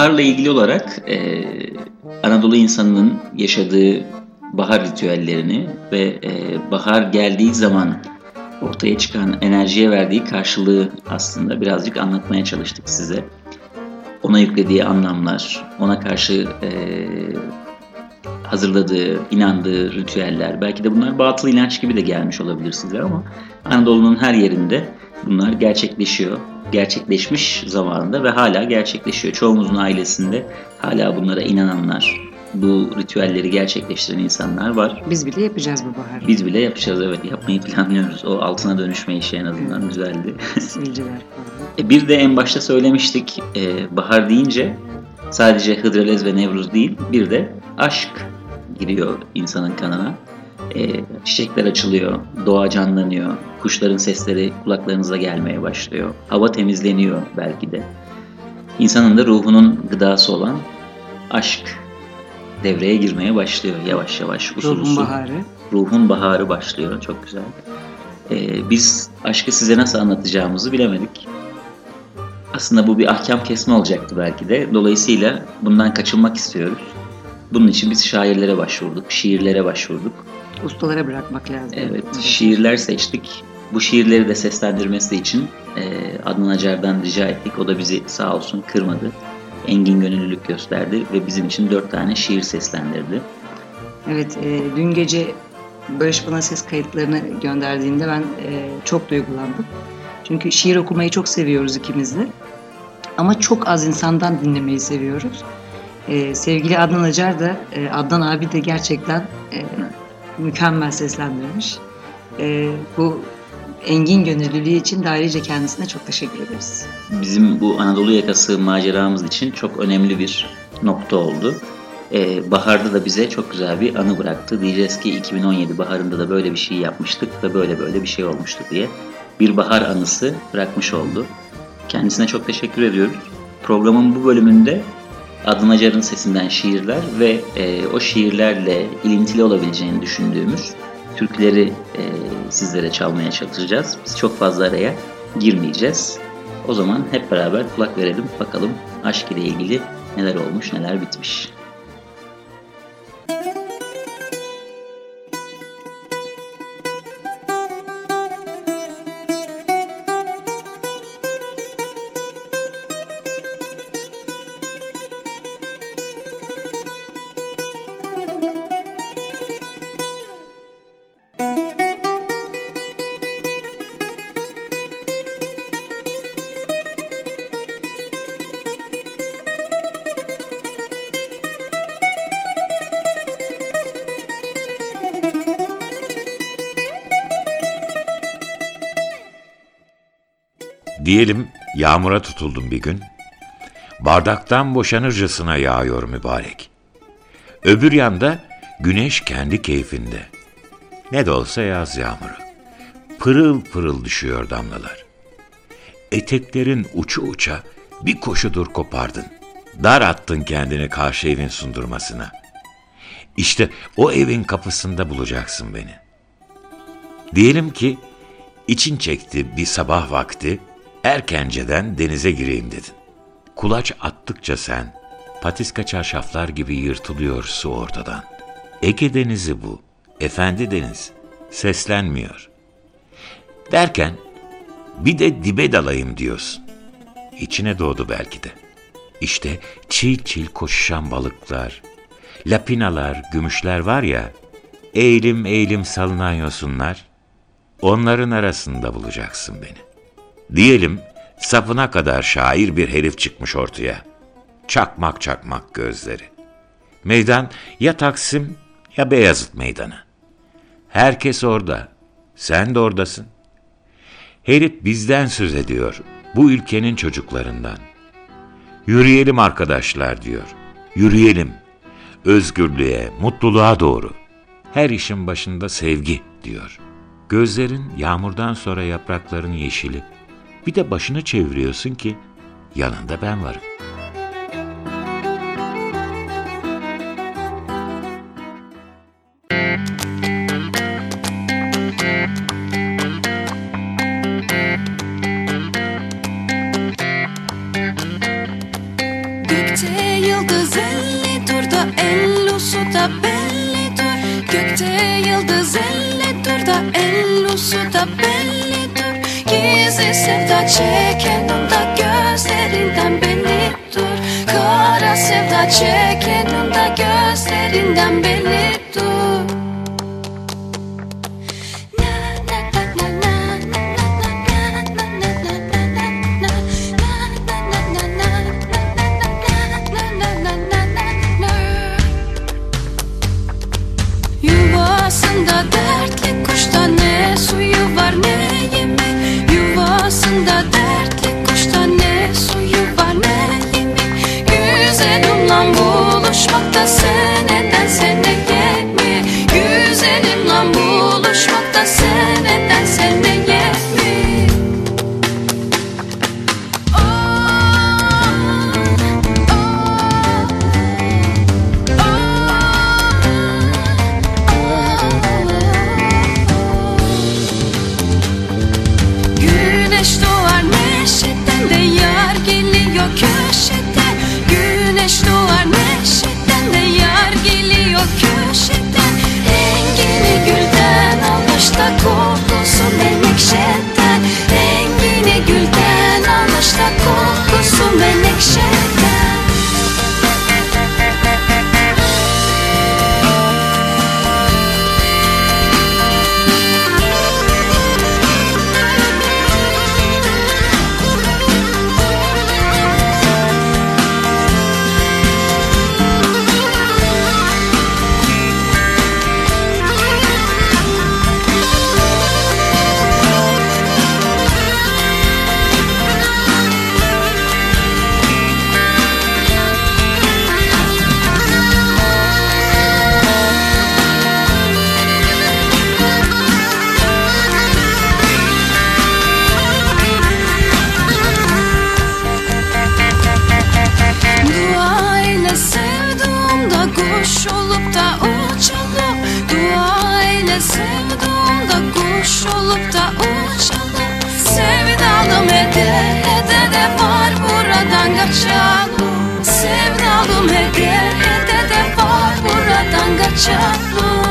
[SPEAKER 1] baharla ilgili olarak e, Anadolu insanının yaşadığı bahar ritüellerini ve e, bahar geldiği zaman ortaya çıkan enerjiye verdiği karşılığı aslında birazcık anlatmaya çalıştık size. Ona yüklediği anlamlar, ona karşı e, hazırladığı, inandığı ritüeller, belki de bunlar batıl inanç gibi de gelmiş olabilir size ama Anadolu'nun her yerinde bunlar gerçekleşiyor. Gerçekleşmiş zamanında ve hala gerçekleşiyor. Çoğumuzun ailesinde hala bunlara inananlar, bu ritüelleri gerçekleştiren insanlar var.
[SPEAKER 2] Biz bile yapacağız bu bahar.
[SPEAKER 1] Biz bile yapacağız, evet, yapmayı planlıyoruz. O altına dönüşme işi en azından evet. Güzeldi.
[SPEAKER 2] Sivilceler falan.
[SPEAKER 1] E bir de en başta söylemiştik, e, bahar deyince sadece Hıdrellez ve Nevruz değil, bir de aşk giriyor insanın kanına. E, çiçekler açılıyor, doğa canlanıyor, kuşların sesleri kulaklarınıza gelmeye başlıyor, hava temizleniyor belki de. İnsanın da ruhunun gıdası olan aşk devreye girmeye başlıyor yavaş yavaş, usul
[SPEAKER 2] Ruhun
[SPEAKER 1] usul.
[SPEAKER 2] baharı.
[SPEAKER 1] Ruhun baharı başlıyor, çok güzel. E, biz aşkı size nasıl anlatacağımızı bilemedik. Aslında bu bir ahkam kesme olacaktı belki de. Dolayısıyla bundan kaçınmak istiyoruz. Bunun için biz şairlere başvurduk, şiirlere başvurduk.
[SPEAKER 2] Ustalara bırakmak lazım.
[SPEAKER 1] Evet, şiirler seçtik. Bu şiirleri de seslendirmesi için e, Adnan Acar'dan rica ettik. O da bizi sağ olsun kırmadı. Engin gönüllülük gösterdi ve bizim için dört tane şiir seslendirdi.
[SPEAKER 2] Evet, e, dün gece Barış bana ses kayıtlarını gönderdiğinde ben e, çok duygulandım. Çünkü şiir okumayı çok seviyoruz ikimiz de. Ama çok az insandan dinlemeyi seviyoruz. Ee, sevgili Adnan Acar da, e, Adnan abi de gerçekten e, mükemmel seslendirmiş. E, bu engin gönüllülüğü için de ayrıca kendisine çok teşekkür ederiz.
[SPEAKER 1] Bizim bu Anadolu yakası maceramız için çok önemli bir nokta oldu. Ee, baharda da bize çok güzel bir anı bıraktı. Diyeceğiz ki iki bin on yedi baharında da böyle bir şey yapmıştık ve böyle böyle bir şey olmuştu diye bir bahar anısı bırakmış oldu. Kendisine çok teşekkür ediyoruz. Programın bu bölümünde Adnan Acar'ın sesinden şiirler ve e, o şiirlerle ilintili olabileceğini düşündüğümüz türküleri e, sizlere çalmaya çalışacağız. Biz çok fazla araya girmeyeceğiz. O zaman hep beraber kulak verelim, bakalım aşk ile ilgili neler olmuş, neler bitmiş.
[SPEAKER 6] Diyelim yağmura tutuldum bir gün, bardaktan boşanırcasına yağıyor mübarek. Öbür yanda güneş kendi keyfinde. Ne de olsa yaz yağmuru. Pırıl pırıl düşüyor damlalar. Eteklerin uçu uça bir koşudur kopardın. Dar attın kendini karşı evin sundurmasına. İşte o evin kapısında bulacaksın beni. Diyelim ki için çekti bir sabah vakti, erkenceden denize gireyim dedin. Kulaç attıkça sen, patiska çarşaflar gibi yırtılıyor su ortadan. Ege denizi bu, efendi deniz, seslenmiyor. Derken, bir de dibe dalayım diyorsun. İçine doğdu belki de. İşte çil çil koşuşan balıklar, lapinalar, gümüşler var ya, eğilim eğilim salınan yosunlar, onların arasında bulacaksın beni. Diyelim sapına kadar şair bir herif çıkmış ortaya. Çakmak çakmak gözleri. Meydan ya Taksim ya Beyazıt meydanı. Herkes orada. Sen de oradasın. Herif bizden söz ediyor. Bu ülkenin çocuklarından. Yürüyelim arkadaşlar diyor. Yürüyelim. Özgürlüğe, mutluluğa doğru. Her işin başında sevgi diyor. Gözlerin yağmurdan sonra yaprakların yeşili. Bir de başını çeviriyorsun ki yanında ben varım.
[SPEAKER 7] Gökte yıldız elli dur da ellusu da bellidir. Gökte yıldız elli dur da ellusu da bellidir. Gizli sevda çekenin da gözlerinden bellidir. Kara sevda çekenin da gözlerinden bellidir. Yuvasında dertli kuşta ne suyu var ne yemek. Yuvasında dertli kuşta ne suyu var ne yemek. Güzelimle buluşmakta seneden sene yetmi. Güzelimle buluşmakta seneden sene yetmi. Oh, oh, oh. Güneş doğar neşeden de yar geliyor köşeden. Güneş doğar neşeden de yar geliyor köşeden. Rengini gülden almış da kokusu menekşeden. Rengini gülden almış da kokusu menekşeden. Dua ile sevduğumda kuş olup da uçalım. Dua ile sevduğumda kuş olup da uçalım. Sevdalım ede ede de var buradan kaçalım. Sevdalım ede ede de var buradan kaçalım.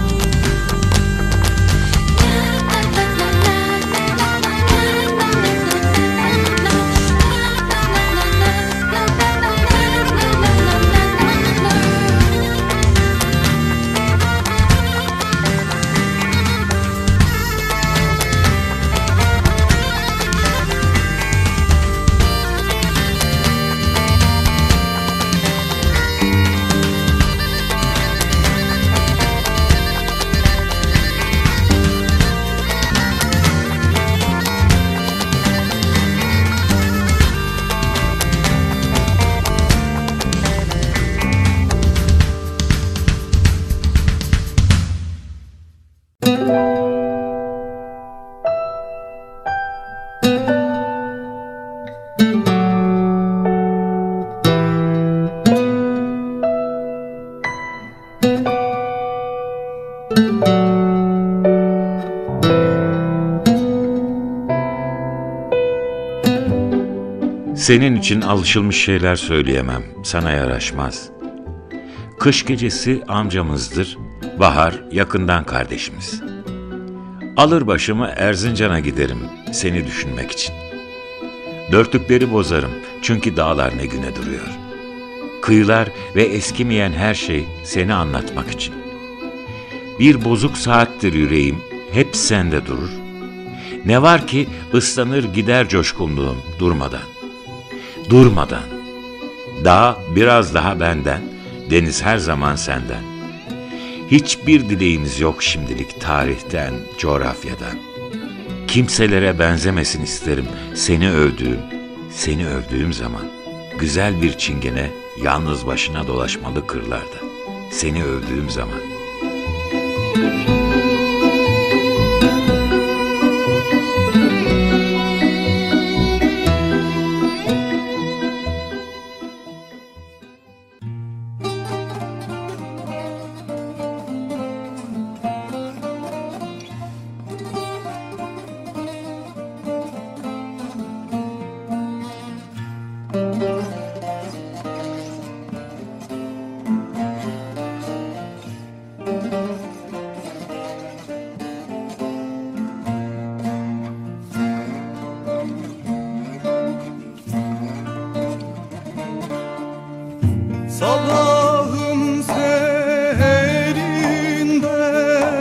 [SPEAKER 6] Senin için alışılmış şeyler söyleyemem, sana yaraşmaz. Kış gecesi amcamızdır, bahar yakından kardeşimiz. Alır başımı Erzincan'a giderim seni düşünmek için. Dörtlükleri bozarım çünkü dağlar ne güne duruyor. Kıyılar ve eskimeyen her şey seni anlatmak için. Bir bozuk saattir yüreğim hep sende durur. Ne var ki ıslanır gider coşkunluğum durmadan. Durmadan. Dağ biraz daha benden, deniz her zaman senden. Hiçbir dileğimiz yok şimdilik tarihten, coğrafyadan. Kimselere benzemesin isterim seni övdüğüm, seni övdüğüm zaman. Güzel bir çingene yalnız başına dolaşmalı kırlarda. Seni övdüğüm zaman.
[SPEAKER 3] Sabahın seherinde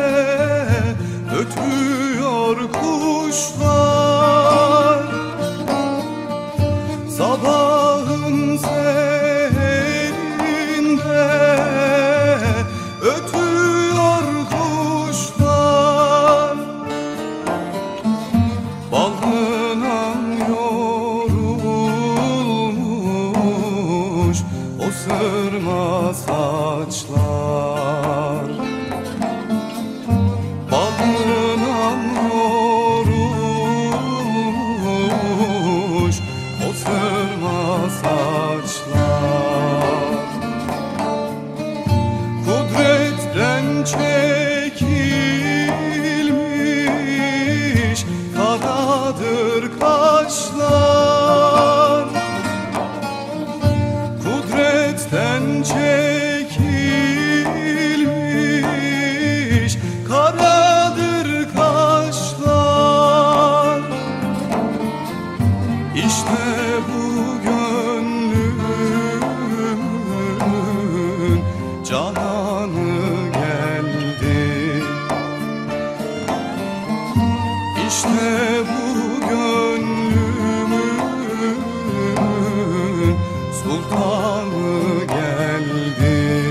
[SPEAKER 3] ötüyor kuşlar. Sabahın seherinde ötüyor kuşlar. Balından yorulmuş o sırma saçlar. Balından yorulmuş o sırma saçlar. Kudretten çekilmiş karadır kaşlar. Kudretten çekilmiş karadır kaşlar. İşte bu gönlümün cananı geldi. İşte bu gönlümün sultanı geldi.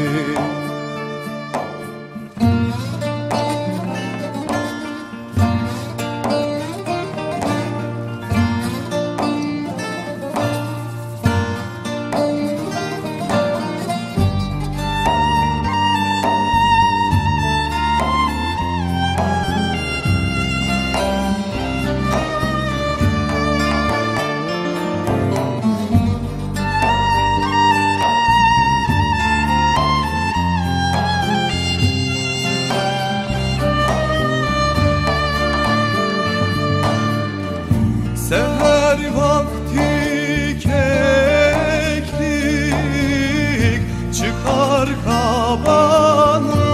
[SPEAKER 3] Seher vakti keklik çıkar kabana.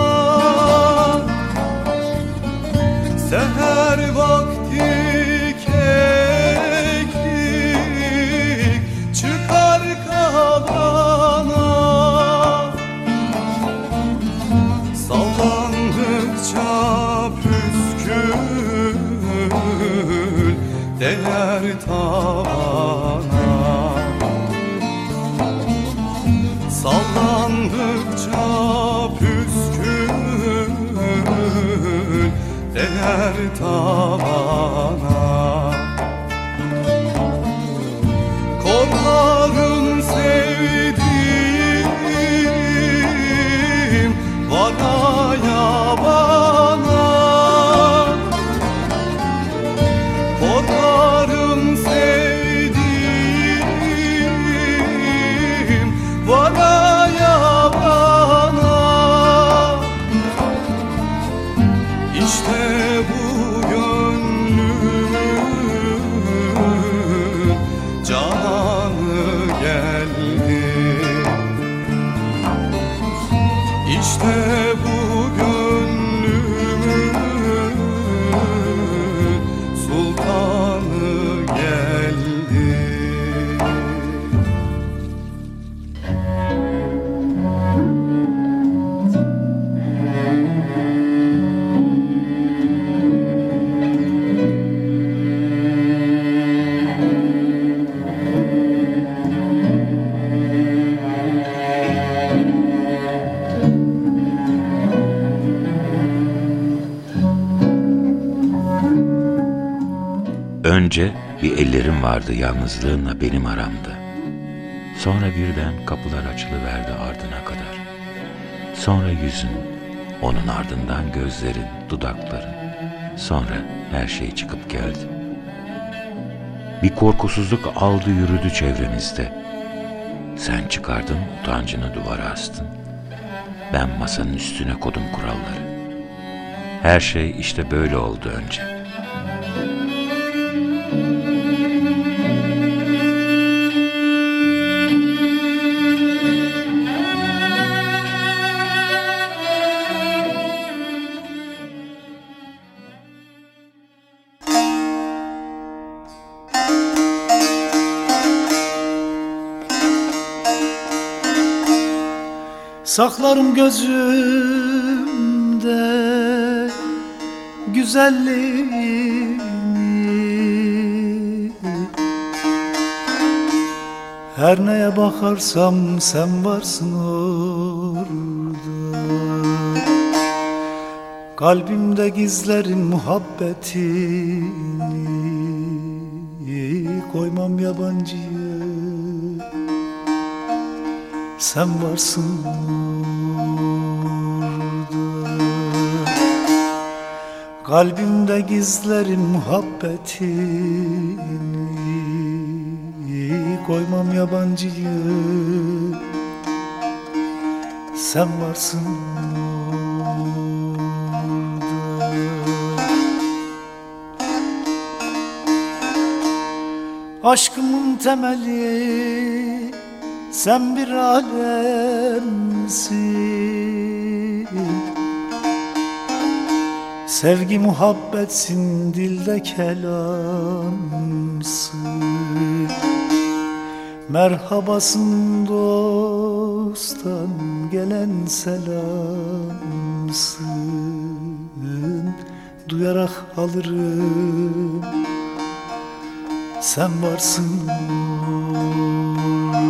[SPEAKER 3] Seher vakti keklik çıkar kabana. Sallandıkça püskül değer tavana. Sallandıkça püskül değer tavana. Korkarım sevdiğim bana yabana. Korkarım sevdiğim bana yabana. İşte bu gönlümün cananı geldi. İşte bu gönlümün sultanı geldi.
[SPEAKER 6] Önce bir ellerim vardı yalnızlığınla benim aramda. Sonra birden kapılar açılıverdi ardına kadar. Sonra yüzün, onun ardından gözlerin, dudakların. Sonra her şey çıkıp geldi. Bir korkusuzluk aldı yürüdü çevremizde. Sen çıkardın utancını duvara astın. Ben masanın üstüne kodum kuralları. Her şey işte böyle oldu önce.
[SPEAKER 3] Saklarım gözümde güzelliğini, her neye bakarsam sen varsın orada. Kalbimde gizlerin muhabbetini, koymam yabancıyı, sen varsın orada. Kalbimde gizlerin muhabbetini, koymam yabancıyı, sen varsın orada. Aşkımın temeli sen bir alemsin. Sevgi muhabbetsin, dilde kelamsın. Merhabasın dosttan gelen selamsın. Duyarak alırım, sen varsın orada.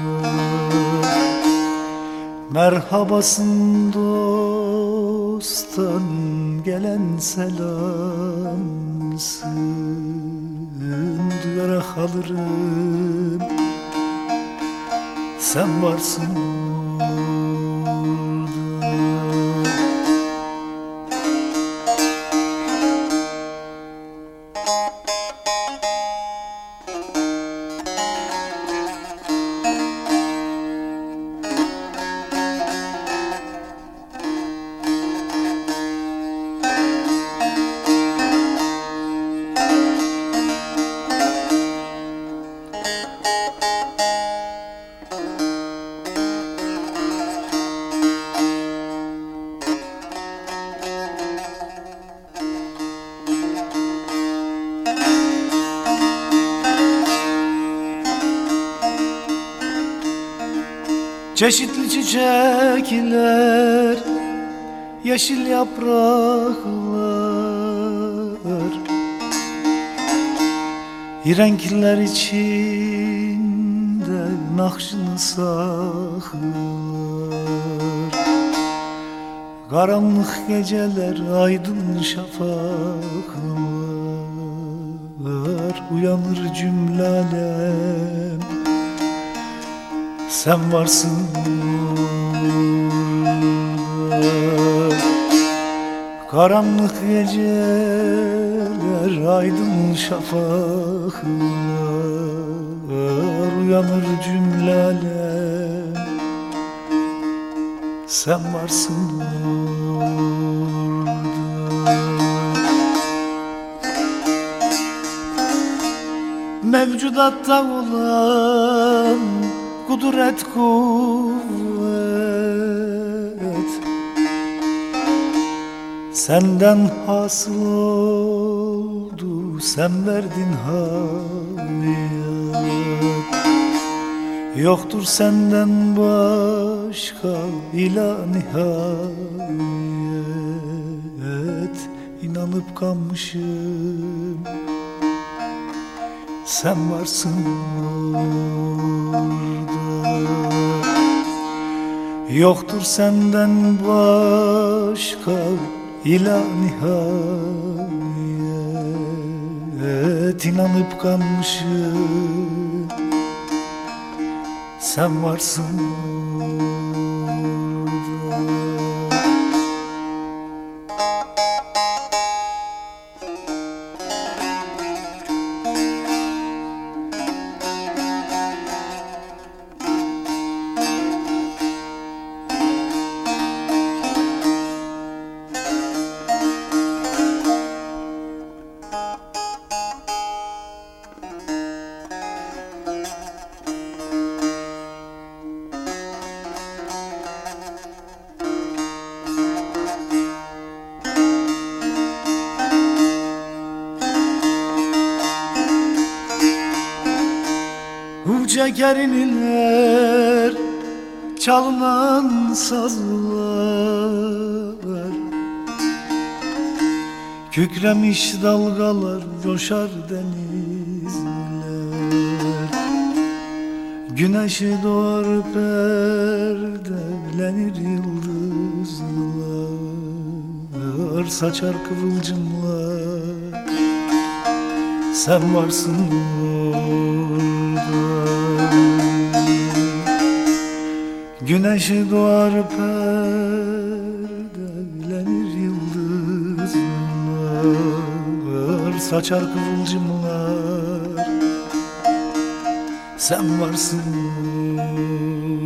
[SPEAKER 3] Merhabasın dosttan gelen selamsın. Duyarak alırım, sen varsın orada. Çeşitli çiçekler, yeşil yapraklar, renkler içinde nakşını saklar. Karanlık geceler, aydın şafaklar, uyanır cümle alem, sen varsın orada. Karanlık geceler, aydın şafaklar, uyanır cümle alem, sen varsın orada. Mevcudatta olan kudret kuvvet senden hasıl oldu, sen verdin hayat. Yoktur senden başka ilah nihayet. İnanıp kalmışım, sen varsın orada. Yoktur senden başka ilah nihayet. İnanıp kalmışım, sen varsın orada. Çeker iniler
[SPEAKER 8] çalınan sazlar, kükremiş dalgalar, coşar denizler. Güneşi doğar perdelenir yıldızlar, saçar kıvılcımlar, sen varsın orada. Güneşi doğar perdelenir yıldızlar, saçar kıvılcımlar, sen varsın orada.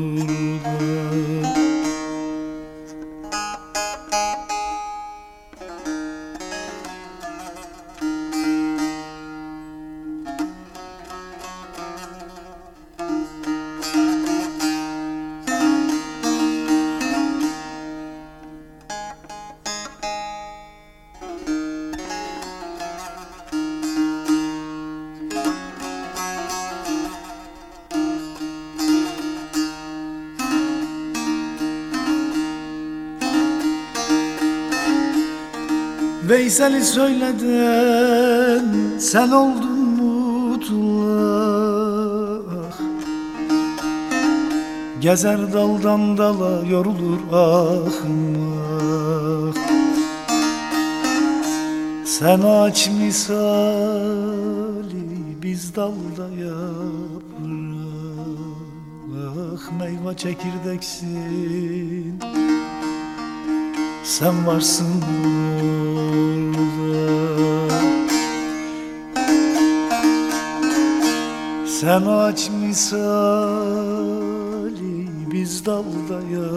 [SPEAKER 8] Veysel'i söyleden sen oldun mutlak, gezer daldan dala yorulur ahmak. Sen ağaç misali biz dalda yaprak, meyve çekirdeksin, sen varsın orada. Sen ağaç misali biz dalda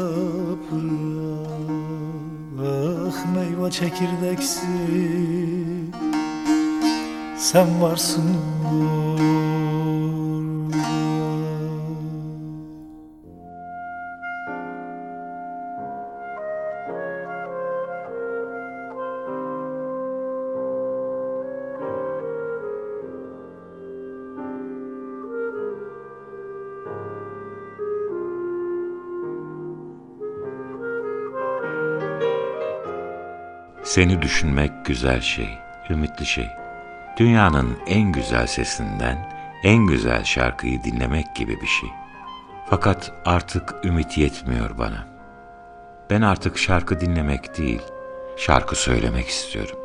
[SPEAKER 8] yaprak, meyve çekirdeksin, sen varsın orada.
[SPEAKER 6] Seni düşünmek güzel şey, ümitli şey. Dünyanın en güzel sesinden en güzel şarkıyı dinlemek gibi bir şey. Fakat artık ümit yetmiyor bana. Ben artık şarkı dinlemek değil, şarkı söylemek istiyorum.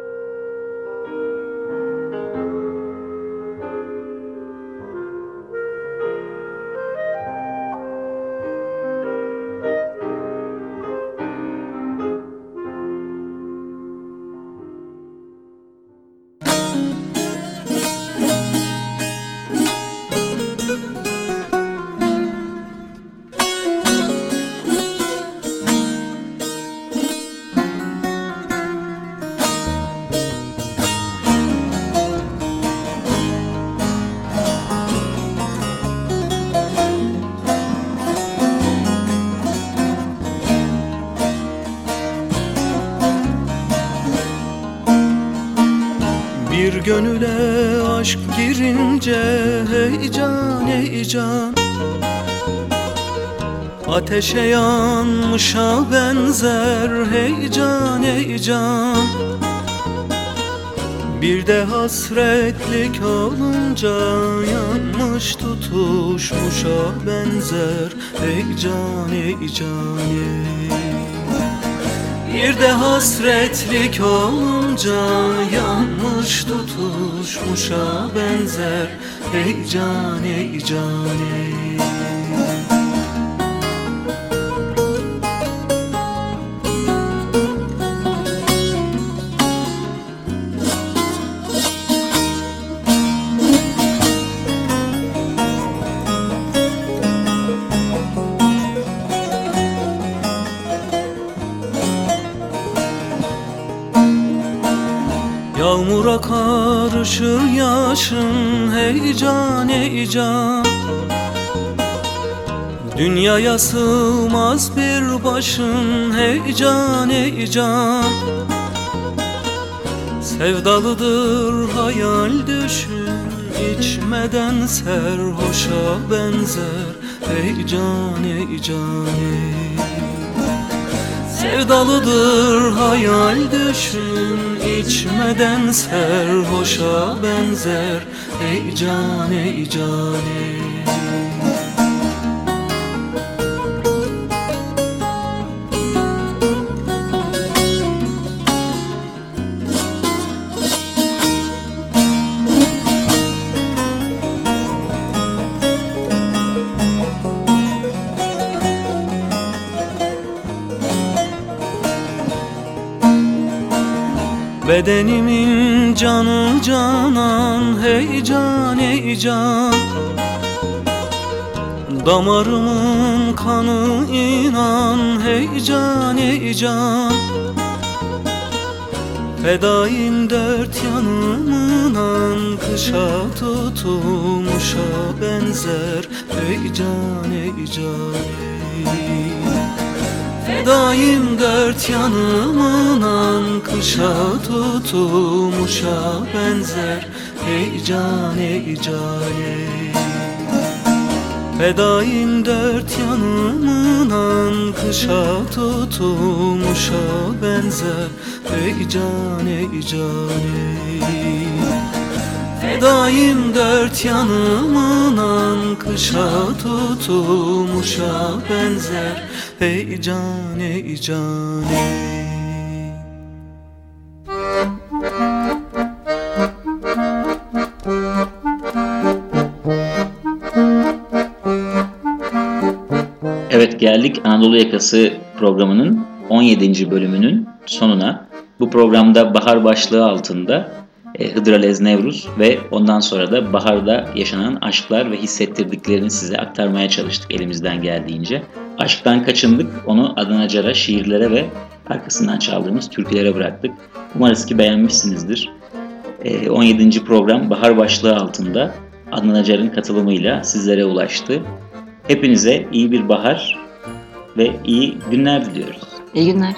[SPEAKER 3] Bir gönüle aşk girince heyecan heyecan, ateşe yanmışa benzer heyecan heyecan. Bir de hasretlik olunca yanmış tutuşmuşa benzer heyecan heyecan. Bir de hasretlik olunca yanmış tutuşmuşa benzer heyecan heyecan. Yağmura karışır yaşın heyecan heyecan. Dünyaya sığmaz bir başın heyecan heyecan. Sevdalıdır hayal düşün içmeden serhoşa benzer. Ey can ey can ey. Sevdalıdır hayal düşün, içmeden serhoşa benzer. Ey can ey can ey. Bedenimin canı canan, hey can ey can. Damarımın kanı inan, hey can ey can. Fedaim dört yanımdan, kışa tutulmuşa benzer. Ey can ey can ey. Fedaim dört yanımdan, kışa tutulmuşa benzer. Ey can ey can ey. Fedaim dört yanımdan, kışa tutulmuşa benzer. Ey can ey can ey. Fedaim dört yanımdan, kışa tutulmuşa benzer. Ey can ey can ey.
[SPEAKER 1] Evet, geldik Anadolu Yakası programının on yedinci bölümünün sonuna. Bu programda bahar başlığı altında e, Hıdrellez Nevruz ve ondan sonra da baharda yaşanan aşklar ve hissettirdiklerini size aktarmaya çalıştık elimizden geldiğince. Aşktan kaçındık, onu Adnan Acar'a, şiirlere ve arkasından çaldığımız türkülere bıraktık. Umarız ki beğenmişsinizdir. E, on yedinci program bahar başlığı altında Adnan Acar'ın katılımıyla sizlere ulaştı. Hepinize iyi bir bahar ve iyi günler diliyoruz.
[SPEAKER 2] İyi günler.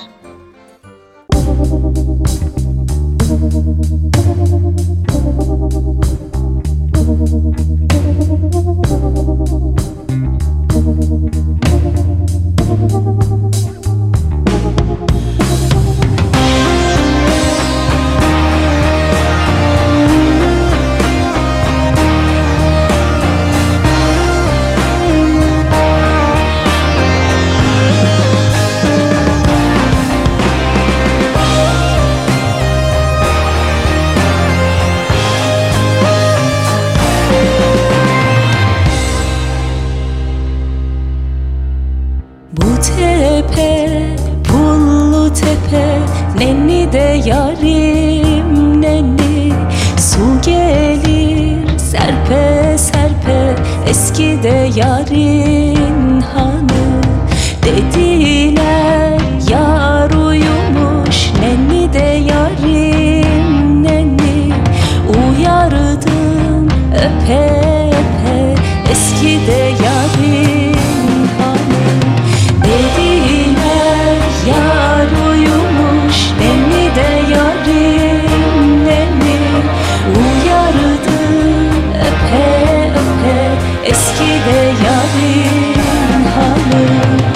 [SPEAKER 5] Yarim nenni su gelir serpe serpe, eskide yarin hanı. Dediler yar uyumuş, nenni de yarim nenni. Uyardım öpe öpe, eskide yarin hanı. Dediler yar uyumuş, nenni de yarim nenni. Uyardım öpe öpe, eskide yarim hanı.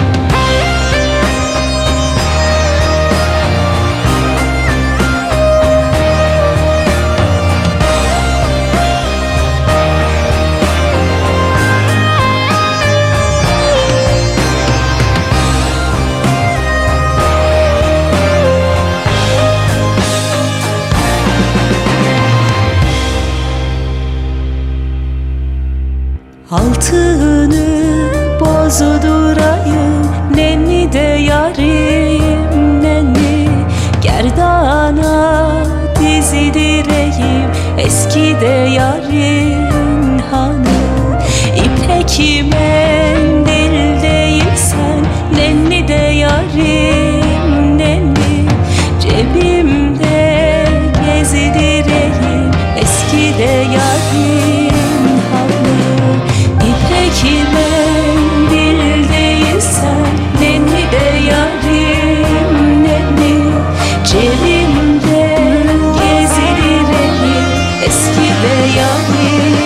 [SPEAKER 5] Altını bozdurayım, nenni de yarim nenni. Gerdana dizdireyim, eskide yarin hanı. İpek mendil değilsen, nenni de yarim nenni. Cebimde gezdireyim, eskide yarim hanı. İpek mendil değilsen, nenni de yarim nenni. Cebimde gezdireyim, eskide yarim.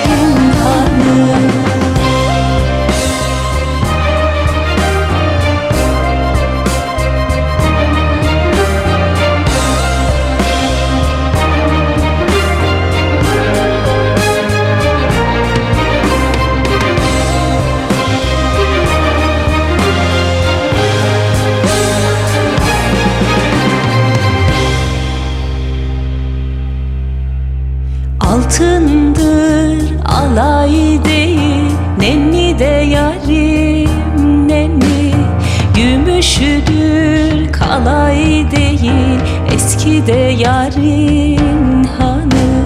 [SPEAKER 5] eskide yarın hanı.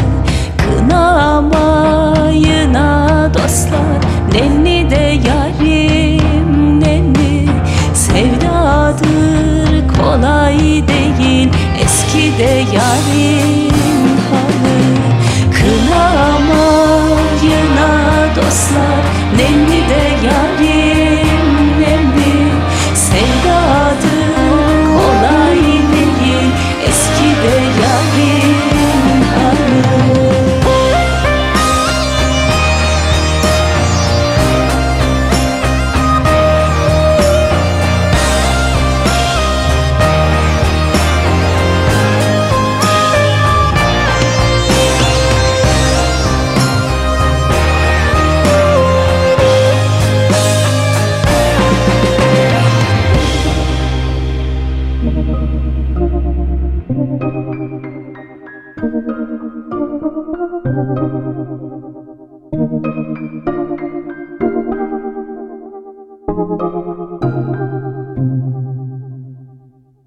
[SPEAKER 5] Kınamayına dostlar, nenni de yarim nenni. Sevdadır kolay değil, eskide yarın hanı. Kınamayına dostlar, nenni de yarim nenni. Sevdadır kolay değil, eskide yarim hanı.
[SPEAKER 7] Thank you.